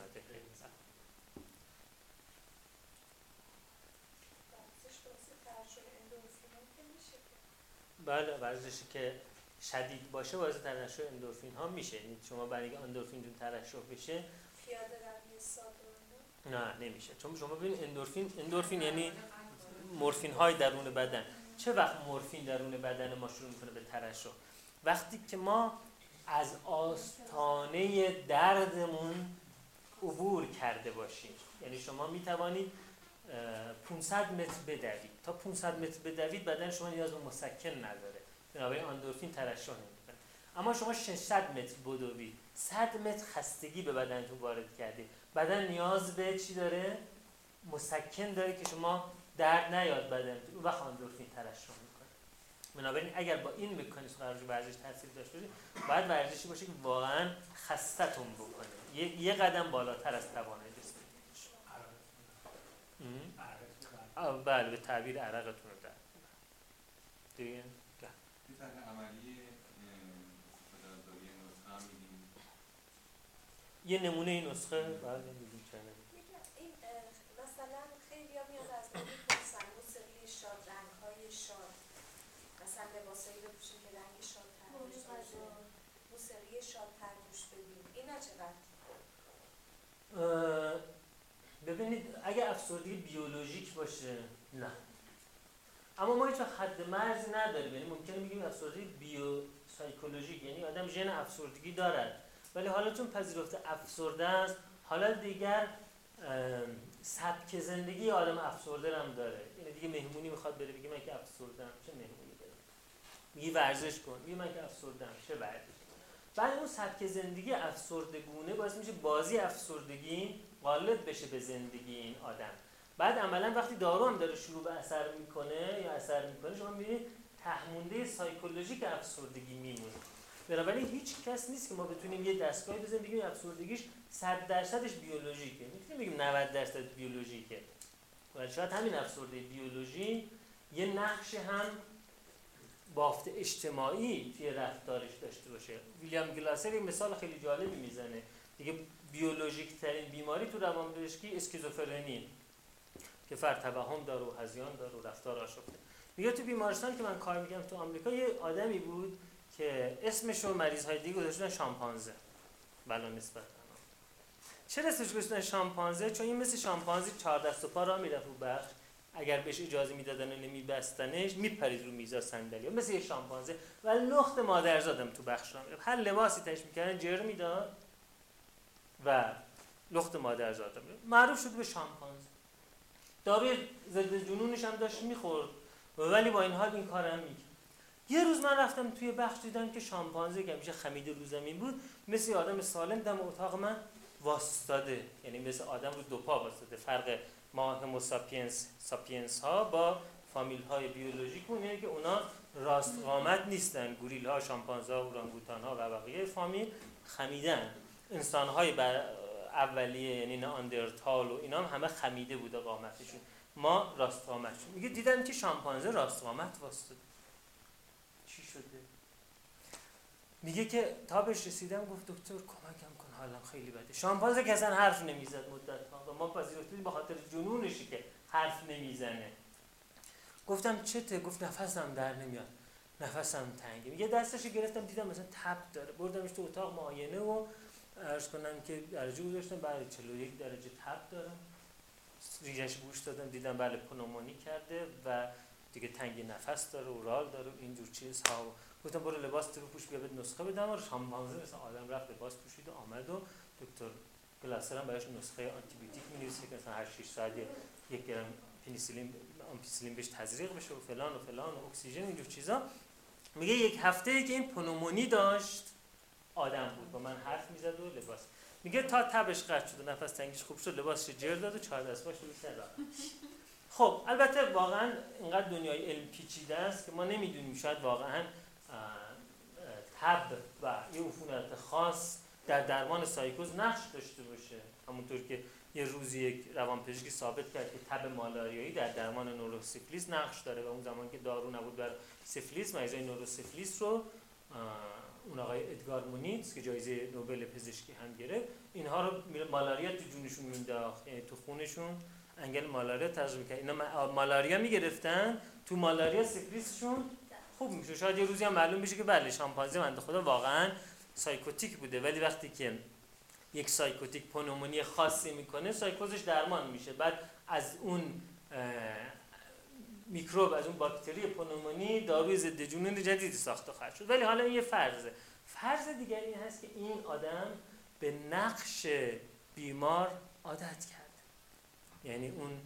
بله ورزشی که شدید باشه باعث ترشح اندورفین ها میشه. یعنی شما برای اینکه اندورفین ترشح بشه پیاده روی ساده نه نمیشه، چون شما ببینید اندورفین یعنی مورفین های درون بدن. چه وقت مورفین درون بدن ما شروع میکنه به ترشح؟ وقتی که ما از آستانه دردمون عبور کرده باشیم. یعنی شما میتوانید 500 متر بدوید، تا 500 متر بدوید بدن شما نیاز به مسکن نداره، بنابراین اندورفین ترشح نمیکنه. اما شما 600 متر بدوید، 100 متر خستگی به بدنتون وارد کردید، بدن نیاز به چی داره؟ مسکن داره که شما درد نیاد بدنتون، اون وقت اندورفین ترشح میکنه. بنابراین اگر با این مکانیزم قرار ورزش تاثیر داشته باشه، باید ورزشی باشه که واقعا خستتون بکنه، یه قدم بالاتر از توانایی جسمی. بله به تعبیر عرقتون رو در دیگه. یه طرح عملی استفاده از داروی نسخه هم میدیم. یه نمونه این نسخه بله میدیم چه میگم این مثلا خیلی ها میاد از ما میپرسن موسیقی شاد، رنگ‌های شاد، مثلا لباسایی بپوشیم که رنگ شادتر باشه، موسیقی شادتر گوش بدیم، اینا چقدر؟ ببینید اگه افسردگی بیولوژیک باشه نه، اما ما هیچ حد مرزی نداریم. یعنی ممکنه بگیم افسردگی بیوسایکولوژیک، یعنی آدم ژن افسردگی دارد ولی حالا چون پذیرفته افسرده است، حالا دیگر سبک زندگی آدم افسرده هم داره. یعنی دیگه مهمونی میخواد بره بگه من که افسردم، چه مهمونی برم؟ میگه ورزش کن، میگه من که افسردم، چه ورزش؟ بعد اون سبک زندگی افسردگونه باعث میشه بازی افسردگی غالب بشه به زندگی این آدم. بعد عملا وقتی دارو هم داره شروع به اثر میکنه شما میبینید تهمونده سایکولوژیک افسردگی میمونه. بنابراین هیچ کس نیست که ما بتونیم یه دستگاهی بزنیم بگیم افسردگیش 100% بیولوژیکه. میتونیم بگیم 90% بیولوژیکه. ولی شاید همین افسردگی بیولوژی یه نقش هم بافت اجتماعی توی رفتارش داشته باشه. ویلیام گلاسر یک مثال خیلی جالبی میزنه. دیگه بیولوژیک ترین بیماری تو روانپزشکی اسکیزوفرنی که فرد توهم داره و هذیان داره و رفتار آشفته. میگه تو بیمارستان که من کار می‌کردم تو آمریکا یه آدمی بود که اسمشو مریض‌های دیگه گذاشتن شامپانزه. بلا نسبت چرا اسمش گذاشتن شامپانزه؟ چون این مثل شامپانزه 4 دست و پا راه میرفت رو بخش، اگر بهش اجازه میدادن و نمیبستنش میپرید رو میزا صندلی مثل یه شامپانزه و لخت مادرزادم تو بخش راه میرفت. هر لباسی تاش میکردن جر میداد و لخت مادرزادم معروف شد به شامپانزه. داروی ضد جنونش هم داشت میخورد ولی با این حال این کارم میکرد. یه روز من رفتم توی بخش دیدم که شامپانزه که همیشه خمیده رو زمین بود مثل یه آدم سالم دم اتاق من واسطاده، یعنی مثل آدم رو دو پا واسطاده. فرق ما هموساپینس ها با فامیل های بیولوژیک اینه که اونا راست قامت نیستن. گوریل ها، شامپانزه ها، اورانگوتان ها و بقیه فامیل خمیدن. انسان های اولیه یعنی نئاندرتال و اینا هم همه خمیده بوده قامتشون، ما راست قامت شد. میگه دیدم که شامپانزه راست قامت واسطاده. چی شده؟ میگه که تا بهش رسیدم گفت دکتر کمکم کن حالم خیلی بده. شامپانزه که اصلا حرف نمیزد مدت‌ها و ما پذیرفتیم به خاطر جنونشی که حرف نمیزنه. گفتم چته؟ گفت نفسم در نمیاد، نفسم تنگه. میگه دستش گرفتم دیدم مثلا تب داره، بردمش تو اتاق معاینه و عرض کنم که درجه گذاشتم برای 41 درجه تب دارم. ریجش گوش دادم دیدم بله پنومونی کرده و دیگه تنگی نفس داره، اورال داره، اینجور چیزها. گفتم برو لباس تو پوش بیا بهت نسخه بدم. و شامپانزه مثلا آدم رفت لباس پوشید و آمد و دکتر گلاسر هم براش نسخه آنتی بیوتیک می‌نویسه که مثلا هر 6 ساعت 1 گرم آمپیسیلین بهش تزریق بشه و فلان و فلان و اکسیژن اینجور چیزا. میگه 1 هفته‌ای که این پنومونی داشت آدم بود با من حرف میزد و لباس. میگه تا تبش قطع شد و نفس تنگیش خوب شد لباسش جر داد و 4 دست پاش رو سر. خب البته واقعا اینقدر دنیای علم پیچیده است که ما نمیدونیم شاید واقعا تب و یه عفونت خاص در درمان سایکوز نقش داشته باشه. همونطور که یه روزی یک روانپزشکی ثابت کرد که تب مالاریایی در درمان نوروسیفلیس نقش داره و اون زمان که دارو نبود بر سیفلیس، مریضای نوروسیفلیس رو اون آقای ادگار مونیتز که جایزه نوبل پزشکی هم گرفت، اینها رو مالاریا تو جونشون مینداخت، یعنی تو خونشون انگل مالاریا تجربه کرد. اینا مالاریا میگرفتن، تو مالاریا سیفلیسشون خوب میشه. شاید یه روزی هم معلوم بشه که بله شامپانزه بنده خدا واقعا سایکوتیک بوده، ولی وقتی که یک سایکوتیک پنومونی خاصی میکنه سایکوزش درمان میشه. بعد از اون میکروب، از اون باکتری پنومونی داروی ضد جنون جدیدی ساخته خواهد شد. ولی حالا این یه فرضه. فرض دیگری این هست که این آدم به نقش بیمار عادت کرده. یعنی اون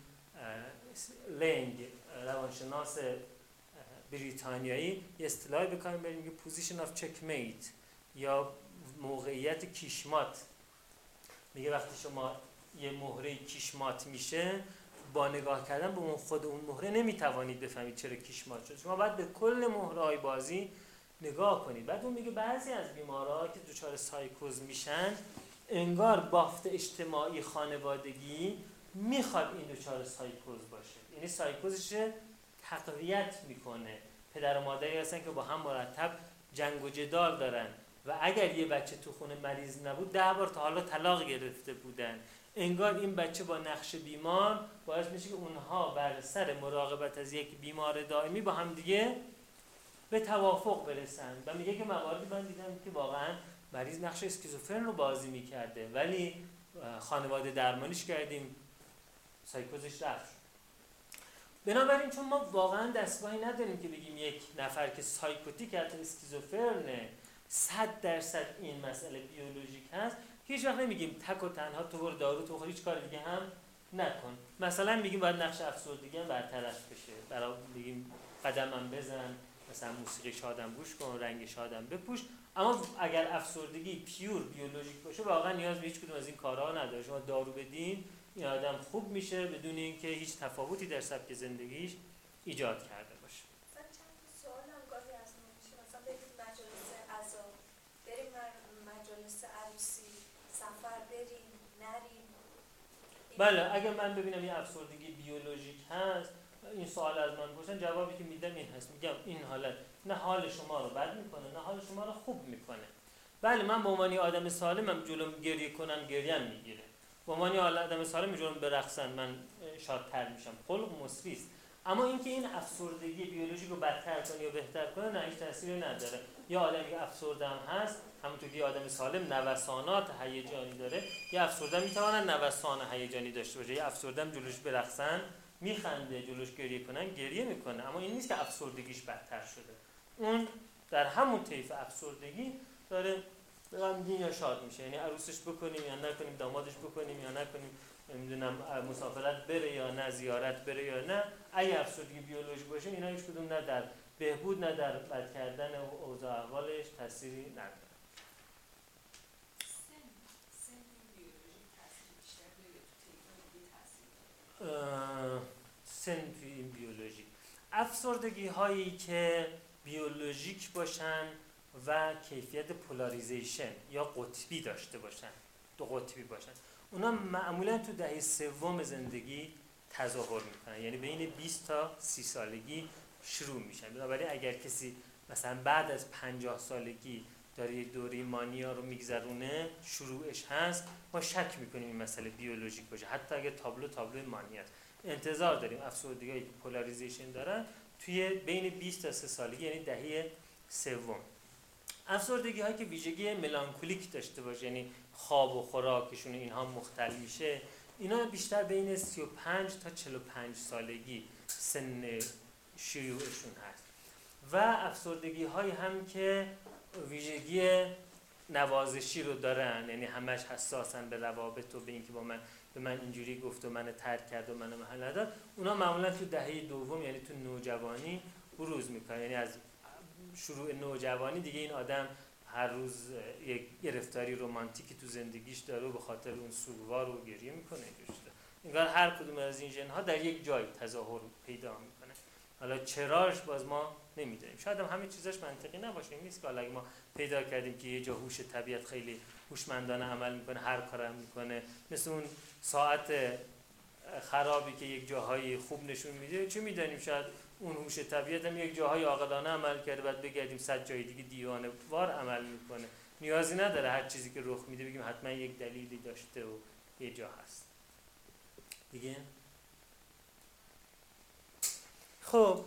لنگ روانشناس بریتانیایی یه اصطلاحی به کار میبره میگه پوزیشن اف چک میت یا موقعیت کیشمات. میگه وقتی شما یه مهره کیشمات میشه با نگاه کردن به اون خود اون مهره نمیتوانید بفهمید چرا کیشمات شد. شما باید به کل مهره‌های بازی نگاه کنید. بعد اون میگه بعضی از بیمارا که دچار سایکوز میشن انگار بافت اجتماعی خانوادگی میخواد این دچار سایکوز باشه، یعنی سایکوزش تقویت میکنه. پدر و مادری هستن که با هم مرتب جنگ و جدال دارن و اگر یه بچه تو خونه مریض نبود 10 بار تا حالا طلاق گرفته بودن. انگار این بچه با نقش بیمار باعث میشه که اونها بر سر مراقبت از یک بیمار دائمی با هم دیگه به توافق برسن. و میگه که مواردی من دیدم که واقعا مریض نقش اسکیزوفرن رو بازی میکرده ولی خانواده درمانیش کردیم سایکوزش رفت. بنابراین چون ما واقعا دستگاهی نداریم که بگیم یک نفر که سایکوتیک حتی اسکیزوفرنه 100% این مسئله بیولوژیک هست، هیچ وقت نمیگیم تک و تنها تو برو دارو تو هیچ کار دیگه هم نکن. مثلا میگیم باید نقش افسردگی هم برطرف بشه، برای بگیم قدمم بزن، مثلا موسیقی شادم گوش کن، رنگ شادم بپوش. اما اگر افسردگی پیور بیولوژیک باشه واقعا نیاز به هیچ کدوم از این کارها نداره. شما دارو بدین این آدم خوب میشه بدون اینکه هیچ تفاوتی در سبک زندگیش ایجاد کرده باشه. مثلا چند تا سوال هم گاهی از ما میشه، مثلا بریم مجالس عزا، بریم مجالس عروسی، سفر بریم نریم. بله اگر من ببینم یه افسردگی بیولوژیک هست این سوال از من پرسن، جوابی که میدم این هست، میگم این حالت نه حال شما رو بد میکنه نه حال شما رو خوب میکنه. بله من به عنوان آدم سالمم جلوم گریه کنم گریم میگیره، به عنوان آدم سالم جلوم برقصن من شادتر میشم، خلق مصری است. اما اینکه این افسردگی بیولوژیک رو بدتر کنه یا بهتر کنه نه، هیچ تأثیری نداره. یا آدمی که افسرده هم هست، همونطور که آدم سالم نوسانات هیجانی داره، یا افسرده میتونه نوسان هیجانی داشته باشه، یا افسرده هم جلوش برقصن میخنده، جلوش گریه کنن گریه میکنه. اما این نیست که افسردگیش بدتر شده، اون در همون طیف افسردگی داره غمگین یا شاد میشه. یعنی عروسش بکنیم یا نکنیم، دامادش بکنیم یا نکنیم، نمیدونم مسافرت بره یا نه، زیارت بره یا نه، اگه افسردگی بیولوژیک باشه اینا هیچ کدوم نه در بهبود نه در بد کردن اوضاع احوالش تأثیری نداره. سن بیولوژیک تاثیر بیشتر داره تو طیف دیگه تاثیر داره؟ سن بیولوژیک، افسردگی هایی که بیولوژیک باشن و کیفیت پولاریزیشن یا قطبی داشته باشن، دو قطبی باشن، اونا معمولا تو دهه سوم زندگی تظاهر میکنن، یعنی بین 20 تا 30 سالگی شروع میشن. بنابراین اگر کسی مثلا بعد از 50 سالگی داره یک دوره مانیا رو میگذرونه، شروعش هست، ما شک میکنیم این مسئله بیولوژیک باشه، حتی اگر تابلو مانی است. انتظار داریم افسردگی‌هایی که پولاریزیشن دارن توی بین 20 تا 30 سالگی، یعنی دهه سوم. افسردگی هایی که ویژگی ملانکولیک داشته باشه، یعنی خواب و خوراکشون اینها مختل میشه، اینا بیشتر بین 35 تا 45 سالگی سن شیوعشون هست. و افسردگی هایی هم که ویژگی نوازشی رو دارن، یعنی همش حساسن به روابط و به اینکه به من اینجوری گفت و منو ترک کرد و منو محل نداد، اونا معمولا تو دهه دوم یعنی تو نوجوانی بروز میکنن. یعنی از شروع نوجوانی دیگه این آدم هر روز یک گرفتاری رمانتیکی تو زندگیش داره و به خاطر اون سوگوار و گریه میکنه. انگار هر کدوم از این ژن‌ها در یک جای تظاهر پیدا میکنه. حالا چراش باز ما نمیدونیم، شاید هم همه چیزاش منطقی نباشه. این نیست که حالا اگه ما پیدا کردیم که یه جا هوش طبیعت خیلی هوشمندانه عمل میکنه، هر کارم میکنه، مثل اون ساعت خرابی که یک جاهای خوب نشون میده، چه میدونیم شاید اون هوش طبیعت هم یک جاهای عاقلانه عمل کرده، بعد بگردیم 100 جای دیگه دیوانه وار عمل میکنه. نیازی نداره هر چیزی که رخ میده بگیم حتما یک دلیلی داشته و یه جا هست دیگه. خب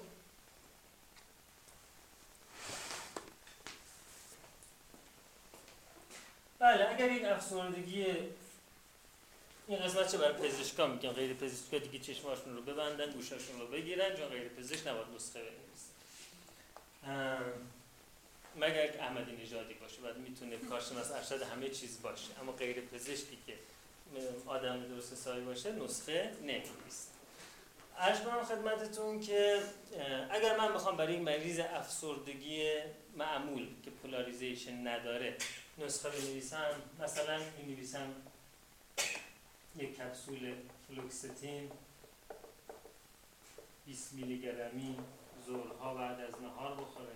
بله، اگر این افسردگی، این قسمت چه برای پزشکا میگم، غیر پزشکا دیگه چشماشون رو ببندن، گوشاشون رو بگیرن، چون غیر پزشک نباید نسخه بنویسه مگر احمدی نژادی باشه، بعد میتونه کارشناس ارشد همه چیز باشه، اما غیر پزشکی که آدم درست حسابی باشه نسخه نمی‌نویسه. عرض کنم خدمتتون که اگر من بخوام برای این مریض افسردگی معمول که پولاریزیشن نداره نسخه بنویسم، مثلا می‌نویسم یک کپسول فلوکستین 20 میلی گرمی ظهرها بعد از نهار بخوره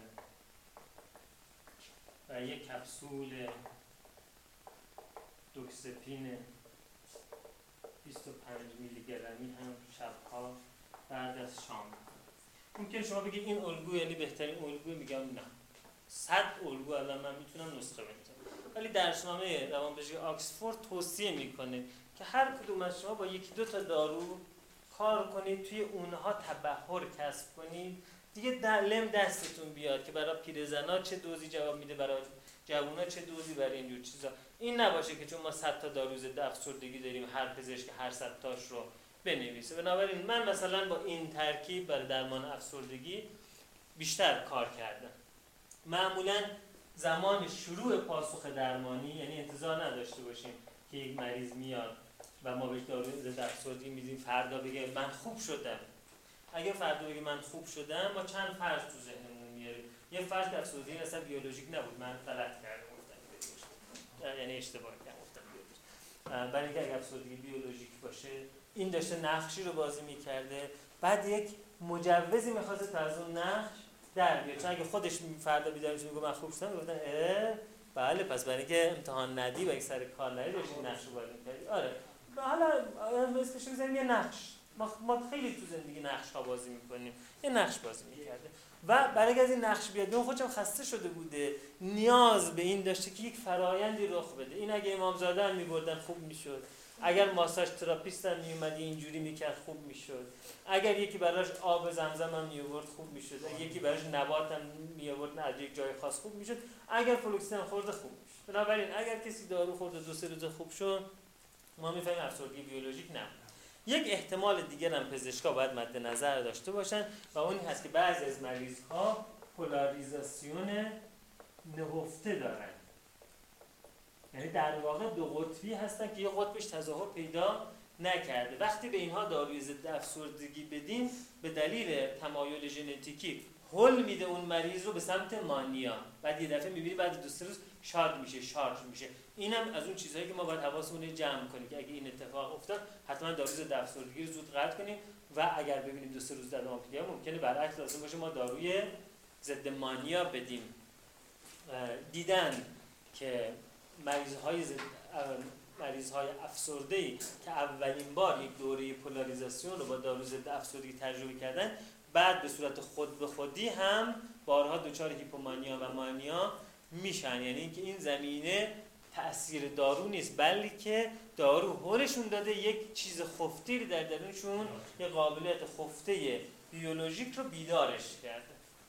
و یک کپسول دوکسپین 25 میلی گرمی هم شبها بعد از شام. ممکن شما بگید این الگو یعنی بهترین الگو، میگم نه، 100 الگو الان من میتونم نسخه بنویسم، ولی درسنامه روانپزشکی آکسفورد توصیه میکنه که هر کدوم از شما با یکی دو تا دارو کار کنید، توی اونها تبحر کسب کنید، دیگه لم دستتون بیاد که برای پیرزنا چه دوزی جواب میده، برای جوونا چه دوزی، برای اینجور چیزا. این نباشه که چون ما 100 تا دارو ضد افسردگی داریم هر پزشک هر 100 تاش رو بنویسه. بنابراین من مثلا با این ترکیب برای درمان افسردگی بیشتر کار کردم. معمولا زمان شروع پاسخ درمانی، یعنی انتظار نداشته باشیم که یک مریض میاد و ما بهش دارو ضد افسردگی میدیم فردا بگه من خوب شدم. اگه فردا بگه من خوب شدم، ما چند فرض تو ذهنمون میاریم. یه فرض که افسردگی اصلا بیولوژیک نبود، من غلط کردم گفتم، یعنی اشتباه کردم گفتم بیولوژیک. برای اینکه اگه افسردگی بیولوژیک باشه این داشته نقشی رو بازی میکرده، بعد یک مجوزی میخواسته تا از اون نقش در بیاد. چون اگه خودش فردا بیدار میشه میگه من خوب شدم، گفتن بله پس برای اینکه امتحان ندی و یک سر کار نری داشتی نقش رو بازی می‌کردی. آره حالا اسمش رو بزنیم یه نقش ما خیلی تو زندگی نقش ها بازی میکنیم. یه نقش بازی میکرده و برای از این نقش بیاد، اون خودم خسته شده بوده، نیاز به این داشته که یک فرایندی رخ بده. این اگه امامزاده هم میبردن خوب میشد، اگر ماساژ تراپیست هم میومد اینجوری میکرد خوب میشد، اگر یکی براش آب زمزم هم میورد خوب میشد، اگر یکی براش نبات هم میورد از یک جای خاص خوب میشد، اگر فلوکسین خورده خوب میشد. بنابراین اگر کسی دارو خورده 2-3 روز خوب شد، ما میفهمیم افسردگی بیولوژیک نبود. یک احتمال دیگر هم پزشکا باید مد نظر داشته باشن و اون هست که بعضی از مریض‌ها پولاریزاسیون نهفته دارن. یعنی در واقع دو قطبی هستن که یه قطبش تظاهر پیدا نکرده. وقتی به اینها داروی ضد افسردگی بدیم، به دلیل تمایل ژنتیکی هول میده اون مریض رو به سمت مانیا. بعد یه دفعه میبینی بعد 2-3 روز شاد میشه، شارژ میشه. اینم از اون چیزهایی که ما باید حواسمون رو جمع کنیم که اگه این اتفاق افتاد حتما داروی ضد افسردگی رو زود قطع کنیم و اگر ببینیم 2-3 روز ادامه پیدا کنه ممکنه برعکس لازم باشه ما داروی ضد مانیا بدیم. دیدن که مریض‌های افسرده‌ای که اولین بار یک دوره پولاریزاسیون رو با دارو ضد افسردگی تجربه کردن، بعد به صورت خود به خودی هم بارها دچار هیپومانیا و مانیا میشن. یعنی اینکه این زمینه تأثیر دارو نیست، بلکه دارو هولشون داده یک چیز خفتیری در درونشون، یک قابلیت خفته بیولوژیک رو بیدارش کرده.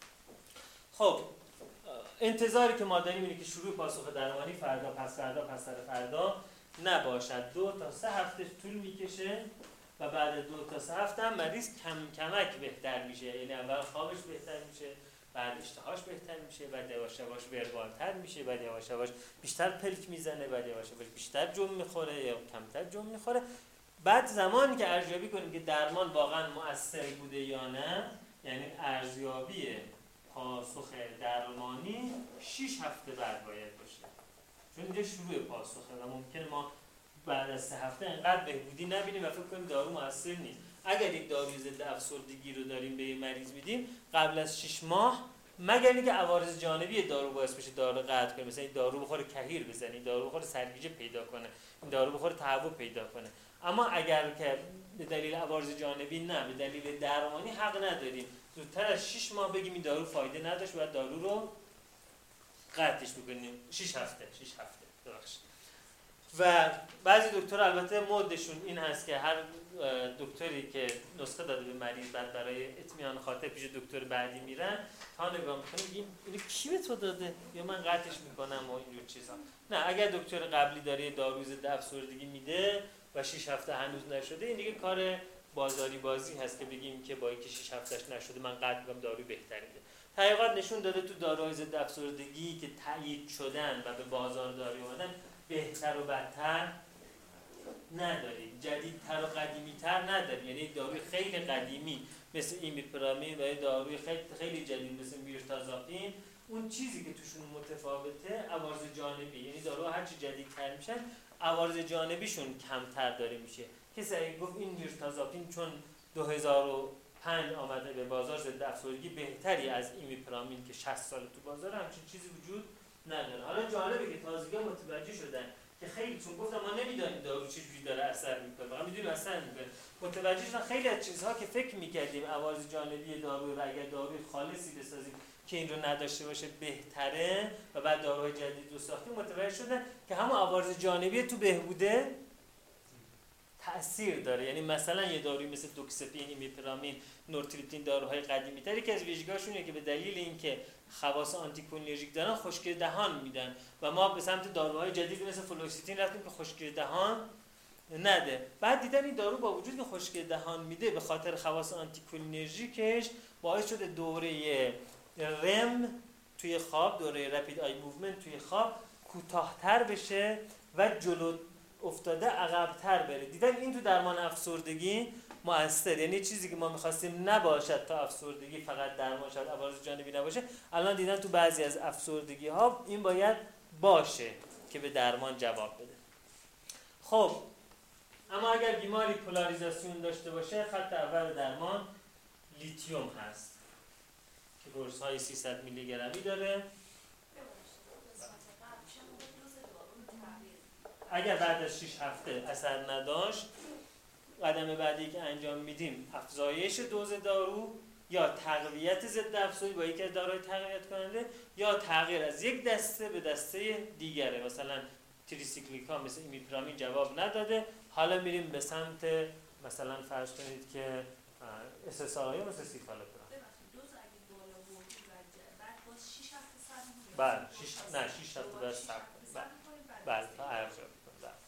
خب انتظاری که ما داریم اینه که شروع پاسخ درمانی فردا، پس فردا، پس فردا نباشد. 2 تا 3 هفته طول میکشه و بعد 2 تا 3 هفته هم مریض کم کمک بهتر میشه. یعنی اول خوابش بهتر میشه، بعد اشتهاش بهتر میشه، بعد یواش یواش وربالتر میشه، بعد یواش یواش بیشتر پلک میزنه، بعد یواش یواش بیشتر جم میخوره یا کمتر جم میخوره. بعد زمانی که ارزیابی کنیم که درمان واقعا مؤثر بوده یا نه، یعنی ارزیابی پاسخ درمانی 6 هفته بعد باید باشه، چون اینجا شروع پاسخه و ممکنه ما بعد از 3 هفته انقدر بهبودی نبینیم و فکر کنیم دارو مؤثر نیست. اگر یک داروی ضد افسردگی رو داریم به یه مریض میدیم، قبل از 6 ماه مگر اینکه عوارض جانبی دارو باعث بشه دارو قطع کنه، مثلا این دارو بخوره کهیر بزنه، این دارو بخوره سرگیجه پیدا کنه، این دارو بخوره تهوع پیدا کنه. اما اگر که به دلیل عوارض جانبی نه، به دلیل درمانی حق نداریم زودتر از 6 ماه بگیم این دارو فایده نداشت و دارو رو قطعش بکنیم. 6 هفته ببخشید. و بعضی دکتر البته مودشون این هست که هر دکتری که نسخه داده به مریض بعد برای اطمینان خاطر پیش دکتر بعدی میرن، تا نگاه میکنیم اینو کی به تو داده یا من قطعش میکنم و اینجور چیزا. نه، اگر دکتر قبلی داره داروی ضد افسردگی میده و 6 هفته هنوز نشده، این دیگه کار بازاری بازی هست که بگیم که با اینکه 6 هفتهش نشده من قطع میکنم داروی بهتری میده. تحقیقات نشون داده تو داروهای ضد افسردگی که تایید شدن و به بازار دارو اومدن بهتر و بدتر نداریم، جدیدتر و قدیمیتر نداریم. یعنی داروی خیلی قدیمی مثل ایمیپرامین و داروی خیلی جدید مثل میرتازاپین، اون چیزی که توشون متفاوته عوارض جانبی، یعنی داروها هرچی جدیدتر میشن عوارض جانبیشون کمتر داره میشه. کسی اگه گفت این میرتازاپین چون 2005 آمده به بازار ضد افسردگی بهتری از ایمیپرامین که 60 سال تو بازار، همچین چیزی وجود نداره. حالا جالبه که تازگی متوجه شدن که خیلی، چون گفتم ما نمیدونیم دارو چجوری داره اثر میکنه، فقط میدونیم اثر میکنه. متوجه شدن خیلی از چیزها که فکر میکردیم عوارض جانبی دارو و اگر داروی خالصی بسازیم که این رو نداشته باشه بهتره و بعد داروهای جدید رو ساختیم، متوجه شدن که همون عوارض جانبی تو بهبوده تأثیر داره. یعنی مثلا یه داروی مثل دوکسپین، ایمیپرامین، نورتریپتین، داروهای قدیمی تری که از ویژگی‌هاشونه که به دلیل اینکه خواص آنتیکولینرژیک دارن خشکی دهان میدن و ما به سمت داروهای جدید مثل فلوکسیتین رفتیم که خشکی دهان نده. بعد دیدن این دارو با وجود که خشکی دهان میده به خاطر خواص آنتیکولینرژیکش باعث شده دوره رم توی خواب، دوره رپید آی موومنت توی خواب کوتاه‌تر بشه و جلو افتاده عقب‌تر بره. دیدن این تو درمان افسردگی مؤثر، یعنی چیزی که ما می‌خواستیم نباشد تا افسردگی فقط درمان شد، عوارض جانبی نباشه، الان دیدن تو بعضی از افسردگی‌ها این باید باشه که به درمان جواب بده. خب اما اگر بیماری پولاریزاسیون داشته باشه، خط اول درمان لیتیوم هست که قرص‌های 300 میلی گرمی داره. اگر بعد از 6 هفته اثر نداشت قدم بعدی که انجام میدیم افزایش دوز دارو یا تقویت ضد افزایی با یکی از داروهای تقویت کننده یا تغییر از یک دسته به دسته دیگره. مثلا تریسیکلیکا مثل ایمیپرامین جواب نداده، حالا میریم به سمت مثلا فرض کنید که SSRI مثل سیفالوپرام. دوز اگه بالا بود بعد باز 6 هفته صبر بله 6 هفته بعد صبر کنید. بله تا ارجاع کنید. بله.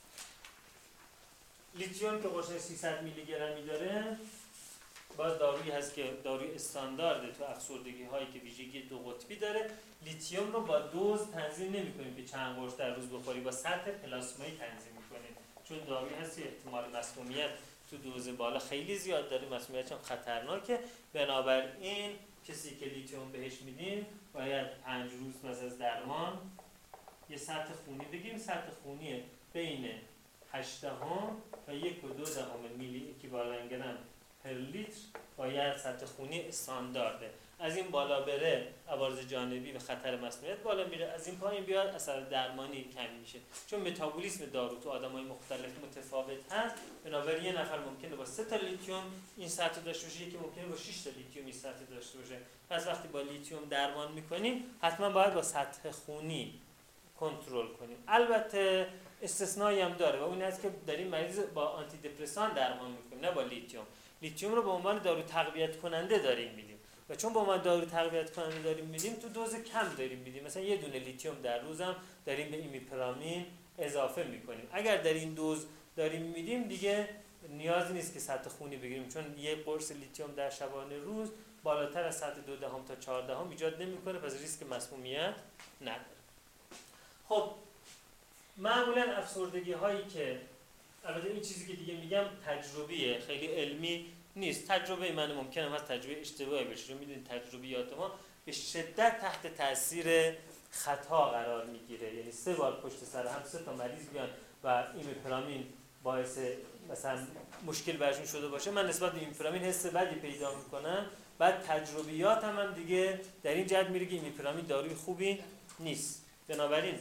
لیتیوم که قرص 300 میلی گرمی داره، باز دارویی هست که داروی استاندارد تو افسردگی هایی که ویژگی 2 قطبی داره. لیتیوم رو با دوز تنظیم نمی‌کنیم که چند قرص در روز بخوری، با سطح پلاسمایی تنظیم می‌کنیم، چون دارویی هست که احتمال مسمومیت تو دوز بالا خیلی زیاد داره، مسمومیتش هم خطرناکه. بنابراین کسی که لیتیوم بهش میدیم باید 5 روز پس از درمان یه سطح خونی بگیریم. سطح خونی بین 8 تا 1.2 میلی اکیوالنت گرم پر لیتر باید سطح خونی استاندارده. از این بالا بره عوارض جانبی و خطر مسمومیت بالا میره، از این پایین بیاد اثر درمانی کم میشه، چون متابولیسم دارو تو آدمای مختلف متفاوت هست. بنابراین یه نفر ممکنه با 3 تا لیتیوم این سطح داشته باشه، یکی ممکنه با 6 تا لیتیوم این سطح داشته باشه. پس وقتی با لیتیوم درمان میکنیم حتما باید با سطح خونی کنترل کنیم. البته استثنایی هم داره و اون است که داریم مریض با آنتی دپرسان درمان میکنیم، نه با لیتیوم. لیتیوم رو به عنوان دارو تقویت کننده داریم میدیم و چون با عنوان دارو تقویت کننده داریم میدیم تو دوز کم داریم میدیم. مثلا یه دونه لیتیوم در روزم داریم به ایمیپرامین اضافه میکنیم. اگر در این دوز داریم میدیم دیگه نیازی نیست که سطح خونی بگیریم، چون یه قرص لیتیوم در شبانه روز بالاتر از سطح 2 دهم تا 4 دهم ایجاد نمیکنه، پس ریسک مسمومیت نداره. خب معمولا افسردگی هایی که البته این چیزی که دیگه میگم تجربیه، خیلی علمی نیست، تجربه من ممکنه از تجربه اشتباهی بشه، چون میدونید تجربیات ما به شدت تحت تاثیر خطا قرار میگیره. یعنی 3 بار پشت سر هم 3 تا مریض بیان و ایمیپرامین باعث مثلا مشکل برشون شده باشه، من نسبت به ایمیپرامین حس بدی پیدا میکنم، بعد تجربیاتم هم دیگه در این جهت میره که ایمیپرامین داروی خوبی نیست. بنابراین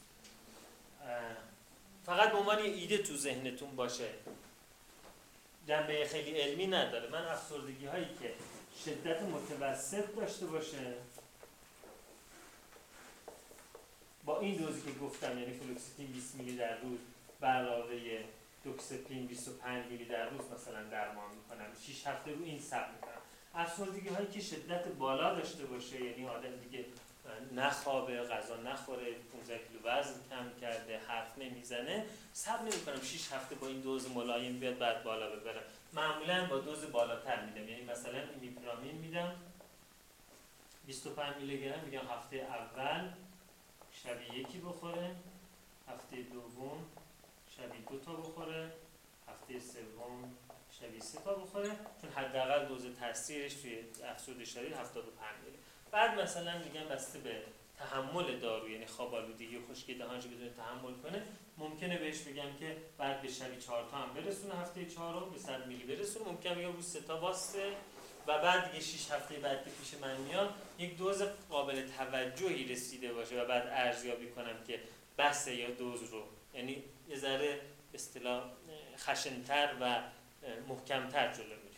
فقط به عنوان یه ایده تو ذهنتون باشه، جنبه خیلی علمی نداره. من افسردگی هایی که شدت متوسط داشته باشه با این دوزی که گفتم، یعنی فلوکسیتین 20 میلی در روز به علاوه دوکسپین 25 میلی در روز مثلا درمان میکنم، 6 هفته رو این صبر میکنم. افسردگی هایی که شدت بالا داشته باشه، یعنی آدم دیگه نخوابه، غذا نخوره، 15 کیلو وزن کم کرده، حرف نمیزنه، صبر نمی‌کنم 6 هفته با این دوز ملایم بیاد بعد بالا ببرم. معمولا با دوز بالاتر میدم، یعنی مثلا ایمیپرامین میدم 25 میلی گرم، میگم هفته اول شبی 1 بخوره، هفته دوم شبی 2 تا بخوره، هفته سوم شبی 3 تا بخوره، چون حداقل دوز تاثیرش توی افسردگی شدید 75 میلی. بعد مثلا میگم بسته به تحمل دارو، یعنی خواب آلودگی و خشکی دهانش بدون تحمل کنه، ممکنه بهش بگم که بعد به شبی 4 تا هم برسونه، هفته 4 به 100 میلی برسونه، ممکنه بگم روز 3 تا واسه و بعد دیگه 6 هفته بعد که پیش من میاد یک دوز قابل توجهی رسیده باشه و بعد ارزیابی کنم که بسه یا دوز رو، یعنی یه ذره به اصطلاح خشن‌تر و محکم‌تر جلو میریم.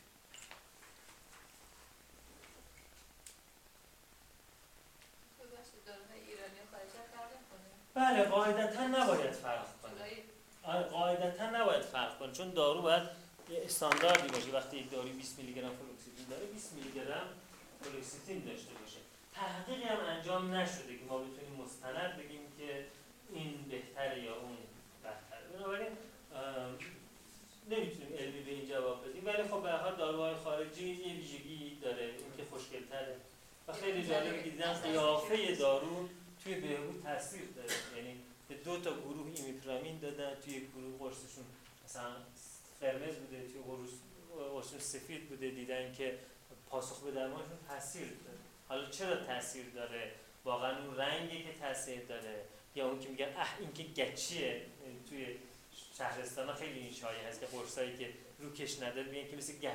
بله قاعدتا نباید فرق کنه. قاعدتا نباید فرق کنه، چون دارو باید یه استانداردی باشه. وقتی یک داروی 20 میلی گرم فلوکسیتین داره، 20 میلی گرم فلوکسیتین داشته باشه. تحقیقی هم انجام نشده که ما بتونیم مستند بگیم که این بهتره یا اون بهتره. بنابراین نمیتونیم علمی به این جواب بدیم، ولی خب به هر حال داروهای خارجی یه ویژگی داره، اینکه خوشگل‌تره و خیلی جالبه که دیدن قیافه دارو توی بهبود تاثیر داره. یعنی به 2 تا گروه ایمیپرامین دادن، توی یک گروه قرصشون مثلا قرمز بوده، توی قرصشون سفید بوده، دیدن که پاسخ به درمانشون تاثیر داره. حالا چرا تاثیر داره؟ واقعا اون رنگی که تاثیر داره یا اون که میگن این که گچیه؟ توی شهرستانا خیلی این شایعه هست که قرصایی که روکش نداره میگن که مثل گچ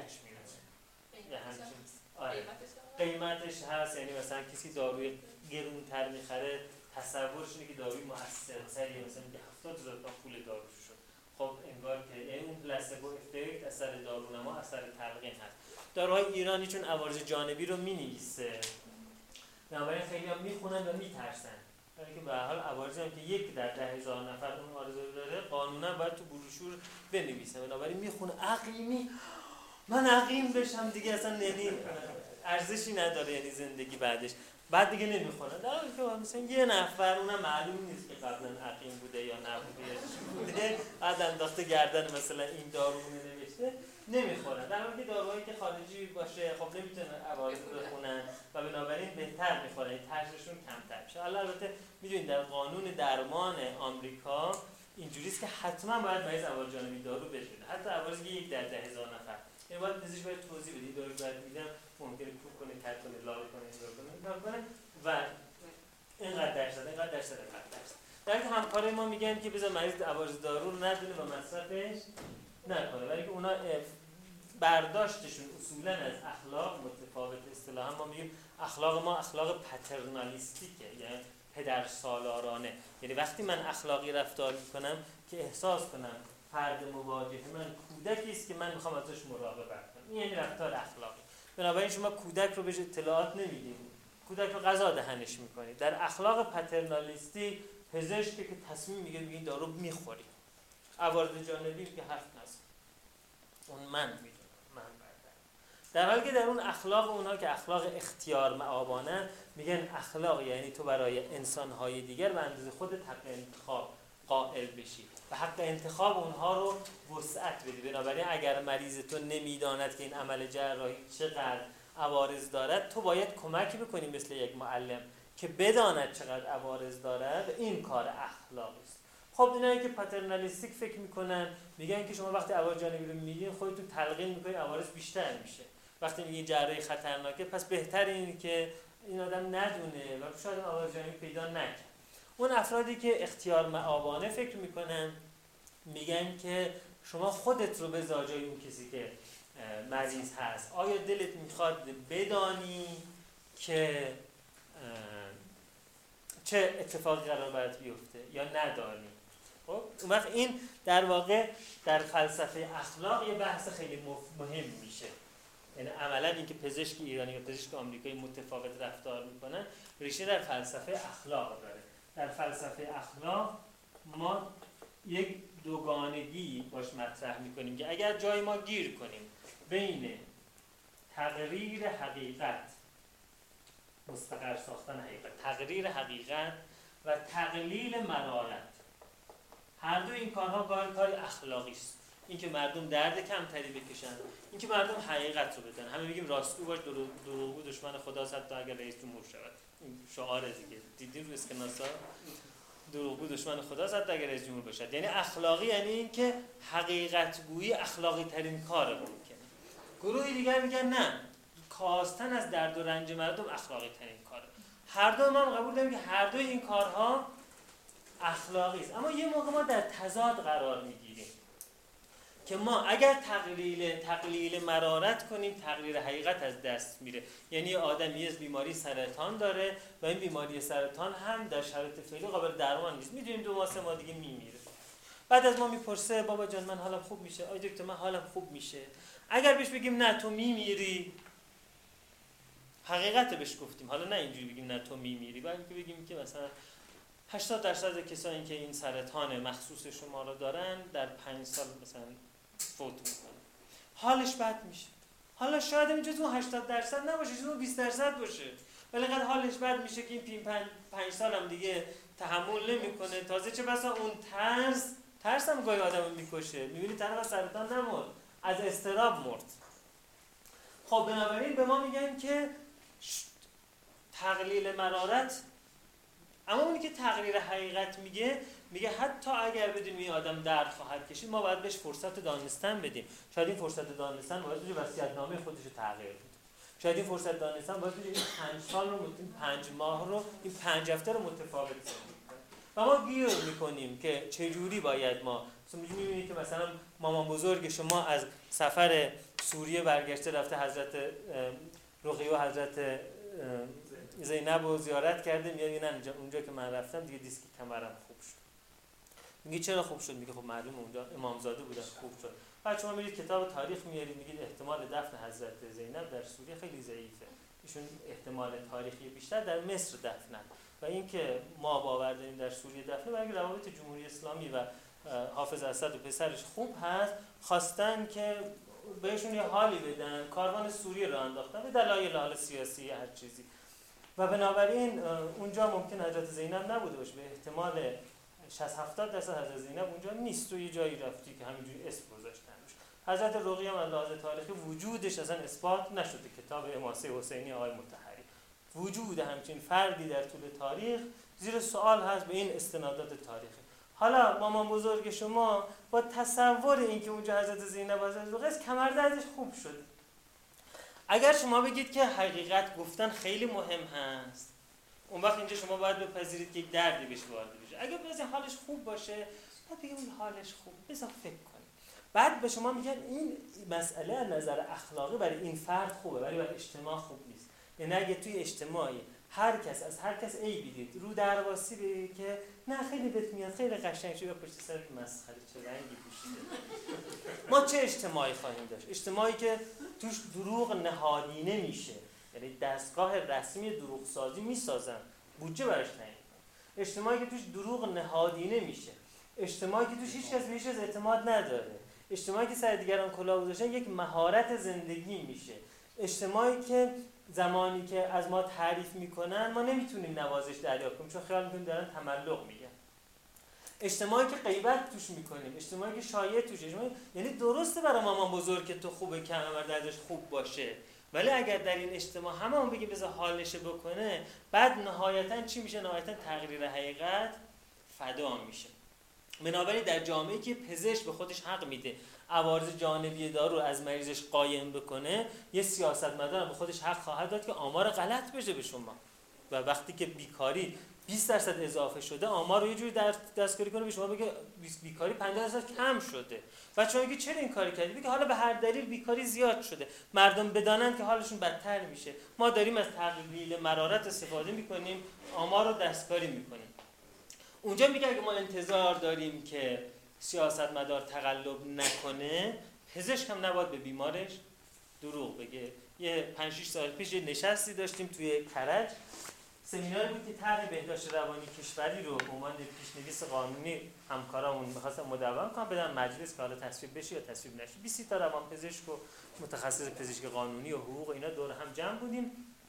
میمونه. قیمتش هست، یعنی مثلا کسی داروی گرونتر میخره تصورش اینه که داروی مؤثرتری، مثلا 70,000 تا پول داروش شد. خب انگار که یعنی اون پلاسبو افکت اثر دارونما اثر تلقین هست. داروهای ایرانی چون عوارض جانبی رو می‌نویسه، بنابراین خیلی هم میخونن و میترسن، برای که به هر حال عوارضی هم که 1 در 10,000 نفر اون آرزو داره قانونا باید تو بروشور بنویسن، بنابراین میخونه عقیمی من عقیم بشم دیگه اصلا یعنی ارزشی نداره یعنی زندگی بعدش، بعد دیگه نمیخونه. در حالی که مثلا یه نفر اونم معلوم نیست که قبلا عقیم بوده یا نبوده یا چی بوده، بعد انداخته گردن مثلا این دارو نوشته نمیخورن. در حالی که داروهایی که خارجی باشه خب نمیتونن عوارض بخونن و بنابراین بهتر میخورن، ترششون کمتر میشه. البته میدونید در قانون درمان آمریکا اینجوریه که حتما باید مریض عوارض جانبی دارو بشه، حتی عوارضی که 1 در 10,000 نفر. این باید پزشک باید توضیح بده دارو باید میدم ممکنه کوک کنه، کات کنه، لال کنه و اینقدر درصد در که همکارای ما میگن که بذار مریض عوارض دارو رو ندونه و مصرفش نکنه، ولی که اونا برداشتشون اصولا از اخلاق متفاوت. اصطلاحا ما میگیم اخلاق ما اخلاق پترنالیستیکه، یعنی پدر سالارانه. یعنی وقتی من اخلاقی رفتار میکنم که احساس کنم فرد مواجه من کودکی است که من میخوام ازش مراقبت کنم، این یعنی رفتار اخلاقی. بنابراین شما کودک رو بهش اطلاعات نمیدید، کودک رو غذا دهنش میکنید. در اخلاق پترنالیستی پزشک که تصمیم میگه این دارو میخوری، عوارض جانبی که حرف نزن، اون من میدونم، من بردارم. در حالی که در اون اخلاق اونها که اخلاق اختیار مآبانه میگن اخلاق یعنی تو برای انسانهای دیگر به اندازه خودت حق انتخاب قائل بشی و حق انتخاب اونها رو وسعت بدی. بنابراین اگر مریض تو نمیداند که این عمل جراحی چقدر عوارض دارد، تو باید کمکی بکنی مثل یک معلم که بداند چقدر عوارض دارد. این کار اخلاقی است. خب اینایی که پاترنالیستیک فکر میکنن میگن که شما وقتی عوارض جانبی رو میگین خودتون تلقین میکنید عوارض بیشتر میشه. وقتی میگین جراحی خطرناکه پس بهتر اینه که این آدم ندونه و شاید عوارض جانبی پیدا نکنه. اون افرادی که اختیار مآبانه فکر میکنن میگن که شما خودت رو بذار جای اون کسی که مریض هست. آیا دلت میخواد بدانی که چه اتفاقی قرار برات بیفته یا ندانی؟ خب اون وقت این در واقع در فلسفه اخلاق یه بحث خیلی مهم میشه. یعنی عملا اینکه پزشک ایرانی و پزشک آمریکایی متفاوت رفتار میکنن ریشه در فلسفه اخلاق داره. در فلسفه اخلاق ما یک دوگانگی باش مطرح میکنیم که اگر جای ما گیر کنیم بین تقریر حقیقت، مستقر ساختن حقیقت، تقریر حقیقت و تقلیل مرارت، هر دو این کارها کار اخلاقی است. اینکه مردم درد کمتری بکشن، اینکه مردم حقیقت رو بدن. همه میگیم راستگو باش، دروغگو دشمن خداست، حتی اگر رئیس جمهور شود. این شعار دیگه دیدین رو اسکناسا، دروغگو دشمن خداست حتی اگر رئیس جمهور باشد. یعنی اخلاقی یعنی اینکه حقیقت گویی اخلاقی ترین کار ممکنه. گروهی دیگر میگن نه، کاستن از درد و رنج مردم اخلاقی ترین کاره. هر دو ما قبول داریم که هر دو این کارها اخلاقی است، اما یه موقع ما در تضاد قرار میگیریم که ما اگر تقلیل مرارت کنیم تقریر حقیقت از دست میره. یعنی آدمی یه بیماری سرطان داره و این بیماری سرطان هم در شرایط فعلی قابل درمان نیست، میدونیم 2 ماه 3 ماه دیگه میمیره. بعد از ما میپرسه بابا جان من حالم خوب میشه، آی دکتر من حالم خوب میشه. اگر بهش بگیم نه تو میمیری، حقیقت بهش گفتیم. حالا نه اینجوری بگیم نه تو میمیری، بلکه بگیم که مثلا 80% کسایی که این سرطان مخصوص شما رو دارن در 5 سال مثلا فوت میکنن، حالش بد میشه. حالا شاید این جزو 80% نباشه، جزو 20% باشه، ولی قد حالش بد میشه که این 5 سال هم دیگه تحمل نمیکنه. تازه چه بسا اون ترس هم گاهی آدمو میکشه. میبینی طرف از سرطان نمرد، از اضطراب مرد. خب بنابراین به ما میگن که تقلیل مرارت، اما اونی که تقریر حقیقت میگه حتی اگر بدونیم این آدم درد خواهد کشید ما باید بهش فرصت دانستن بدیم. شاید این فرصت دانستن باید بشه وصیت‌نامه خودش رو تغییر بده. شاید این فرصت دانستن باید بشه این 5 سال رو، این 5 ماه رو، این 5 هفته رو متفاوت زندگی کنیم. و ما گیر میکنیم که چه جوری باید ما می‌بینید که مثلا مامان بزرگ شما از سفر سوریه برگشته رفته حضرت رقیه و حضرت زینب رو زیارت کرده، میگه نه اونجا که من رفتم دیگه دیسک کمرم خوب شد. میگه چرا خوب شد؟ میگه خب معلومه اونجا امامزاده بودن خوب شد. بعد شما میرید کتاب تاریخ میارید میگید احتمال دفن حضرت زینب در سوریه خیلی ضعیفه، ایشون احتمال تاریخی بیشتر در مصر دفنن و اینکه ما باور داریم در سوریه دفنه برای روابط جمهوری اسلامی و حافظ اسد و پسرش خوب هست، خواستن که بهشون یه حالی بدن، کاروان سوریه رو انداختن به دلایل حال سیاسی هر چیزی و بنابراین اونجا ممکن حضرت زینب نبوده باشه، به احتمال 60-70% حضرت زینب اونجا نیست و یه جایی رفتی که همینجوری اسم گذاشتن. حضرت رقیه هم از لحاظ تاریخی وجودش اصلا اثبات نشده. کتاب حماسه حسینی آقای مطهری وجود همچین فردی در طول تاریخ زیر سوال هست به این استنادات تاریخی. حالا مامان بزرگ شما با تصور اینکه اونجا حضرت زینب و حضرت رقیه کمردردش خوب شد. اگر شما بگید که حقیقت گفتن خیلی مهم هست، اون وقت اینجا شما باید بپذیرید که یک دردی بهش وارد بشه. اگر بذارید حالش خوب باشه، بعد بگید اون حالش خوب، بذار فکر کنید. بعد به شما میگن این مسئله از نظر اخلاقی برای این فرد خوبه ولی برای اجتماع خوب نیست. یعنی اگه توی اجتماعی هر کس از هر کس عیبی دید رو درواسی بگه که نه خیلی بهت میاد، خیلی قشنگ شده، پشت سر مسخره چه رنگی پوشیده. ما چه اجتماعی خواهیم داشت؟ اجتماعی که توش دروغ نهادینه میشه، یعنی دستگاه رسمی دروغ سازی میسازن، بودجه براش تعیین کنن. اجتماعی که توش دروغ نهادینه میشه، اجتماعی که توش هیچ کس بهش اعتماد نداره، اجتماعی که سر دیگران کلاه گذاشتن یک مهارت زندگی میشه، اجتماعی که زمانی که از ما تعریف میکنن ما نمیتونیم نوازش دریافت کنیم چون خیال میکنیم دارن تملق میگن. اجتماعی که غیبت توش میکنیم، اجتماعی که شایعه توش، یعنی درسته برای مامان بزرگ که تو خوبه کمردردش خوب باشه، ولی اگر در این اجتماع همون بگیم بذار حالش بکنه، بعد نهایتا چی میشه؟ نهایتا تغییر حقیقت فدا میشه. بنابراین در جامعه‌ای که پزشک به خودش حق میده عوارض جانبی دارو از مریضش قایم بکنه، یه سیاستمدار به خودش حق خواهد داد که آمار غلط بشه به شما و وقتی که بیکاری 20% اضافه شده آمار رو یه جوری دستکاری کنه به شما بگه بیکاری 50% کم شده. بچه‌ها میگه چرا این کاری کردی؟ بگه حالا به هر دلیل بیکاری زیاد شده، مردم بدانن که حالشون بدتر میشه، ما داریم از تقلیل مرارت استفاده میکنیم، آمار رو دستکاری میکنیم. اونجا میگه اگه ما انتظار داریم که سیاستمدار تقلب نکنه، پزشک هم نباید به بیمارش دروغ بگه. یه 5-6 سال پیش یه نشستی داشتیم توی کرج، سمیناری بود که طرح بهداشت روانی کشوری رو به عنوان پیشنویس قانونی همکارامون می‌خواستن مدون کنن بدن مجلس که حالا تصویب بشه یا تصویب نشه. 20 تا روانپزشک و متخصص پزشکی قانونی و حقوق اینا دور هم جمع بودیم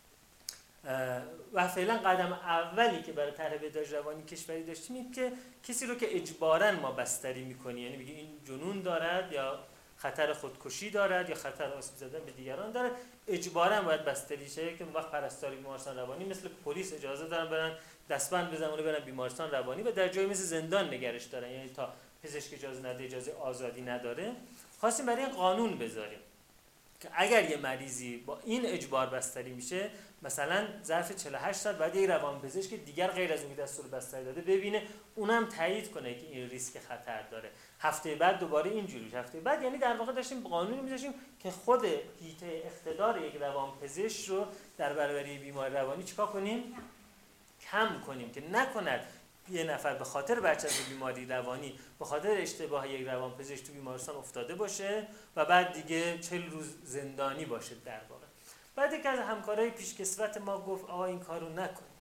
و فعلا قدم اولی که برای طرح بهداشت روانی کشوری داشتیم این که کسی رو که اجباراً ما بستری می‌کنیم، یعنی میگه این جنون دارد یا خطر خودکشی دارد یا خطر آسیب زدن به دیگران دارد، اجباراً باید بستری شه که اون وقت پرستاری بیمارستان روانی مثل پلیس اجازه دارن برن دستبند بزنن برن بیمارستان روانی و در جای مثل زندان نگرش دارن، یعنی تا پزشک اجازه نده اجازه آزادی نداره. خواستیم برای این قانون بذاریم که اگر یه مریضی با این اجبار بستری میشه، مثلا ظرف 48 ساعت بعد یک روانپزشک دیگر غیر از اون که دستور بستری داده ببینه، اونم تایید کنه که این ریسک خطر داره. هفته بعد دوباره اینجوری، هفته بعد، یعنی در واقع داشتیم قانونی میذاشیم که خود حیطه اقتدار یک روانپزشک رو در برابر بیمار روانی چیکار کنیم؟ کم کنیم که نکند یه نفر به خاطر برچسب بیماری روانی به خاطر اشتباه یک روانپزشک تو بیمارستان افتاده باشه و بعد دیگه 40 روز زندانی باشه در واقع. بعد یک از همکارای پیشکسوت ما گفت آقا این کارو نکنید.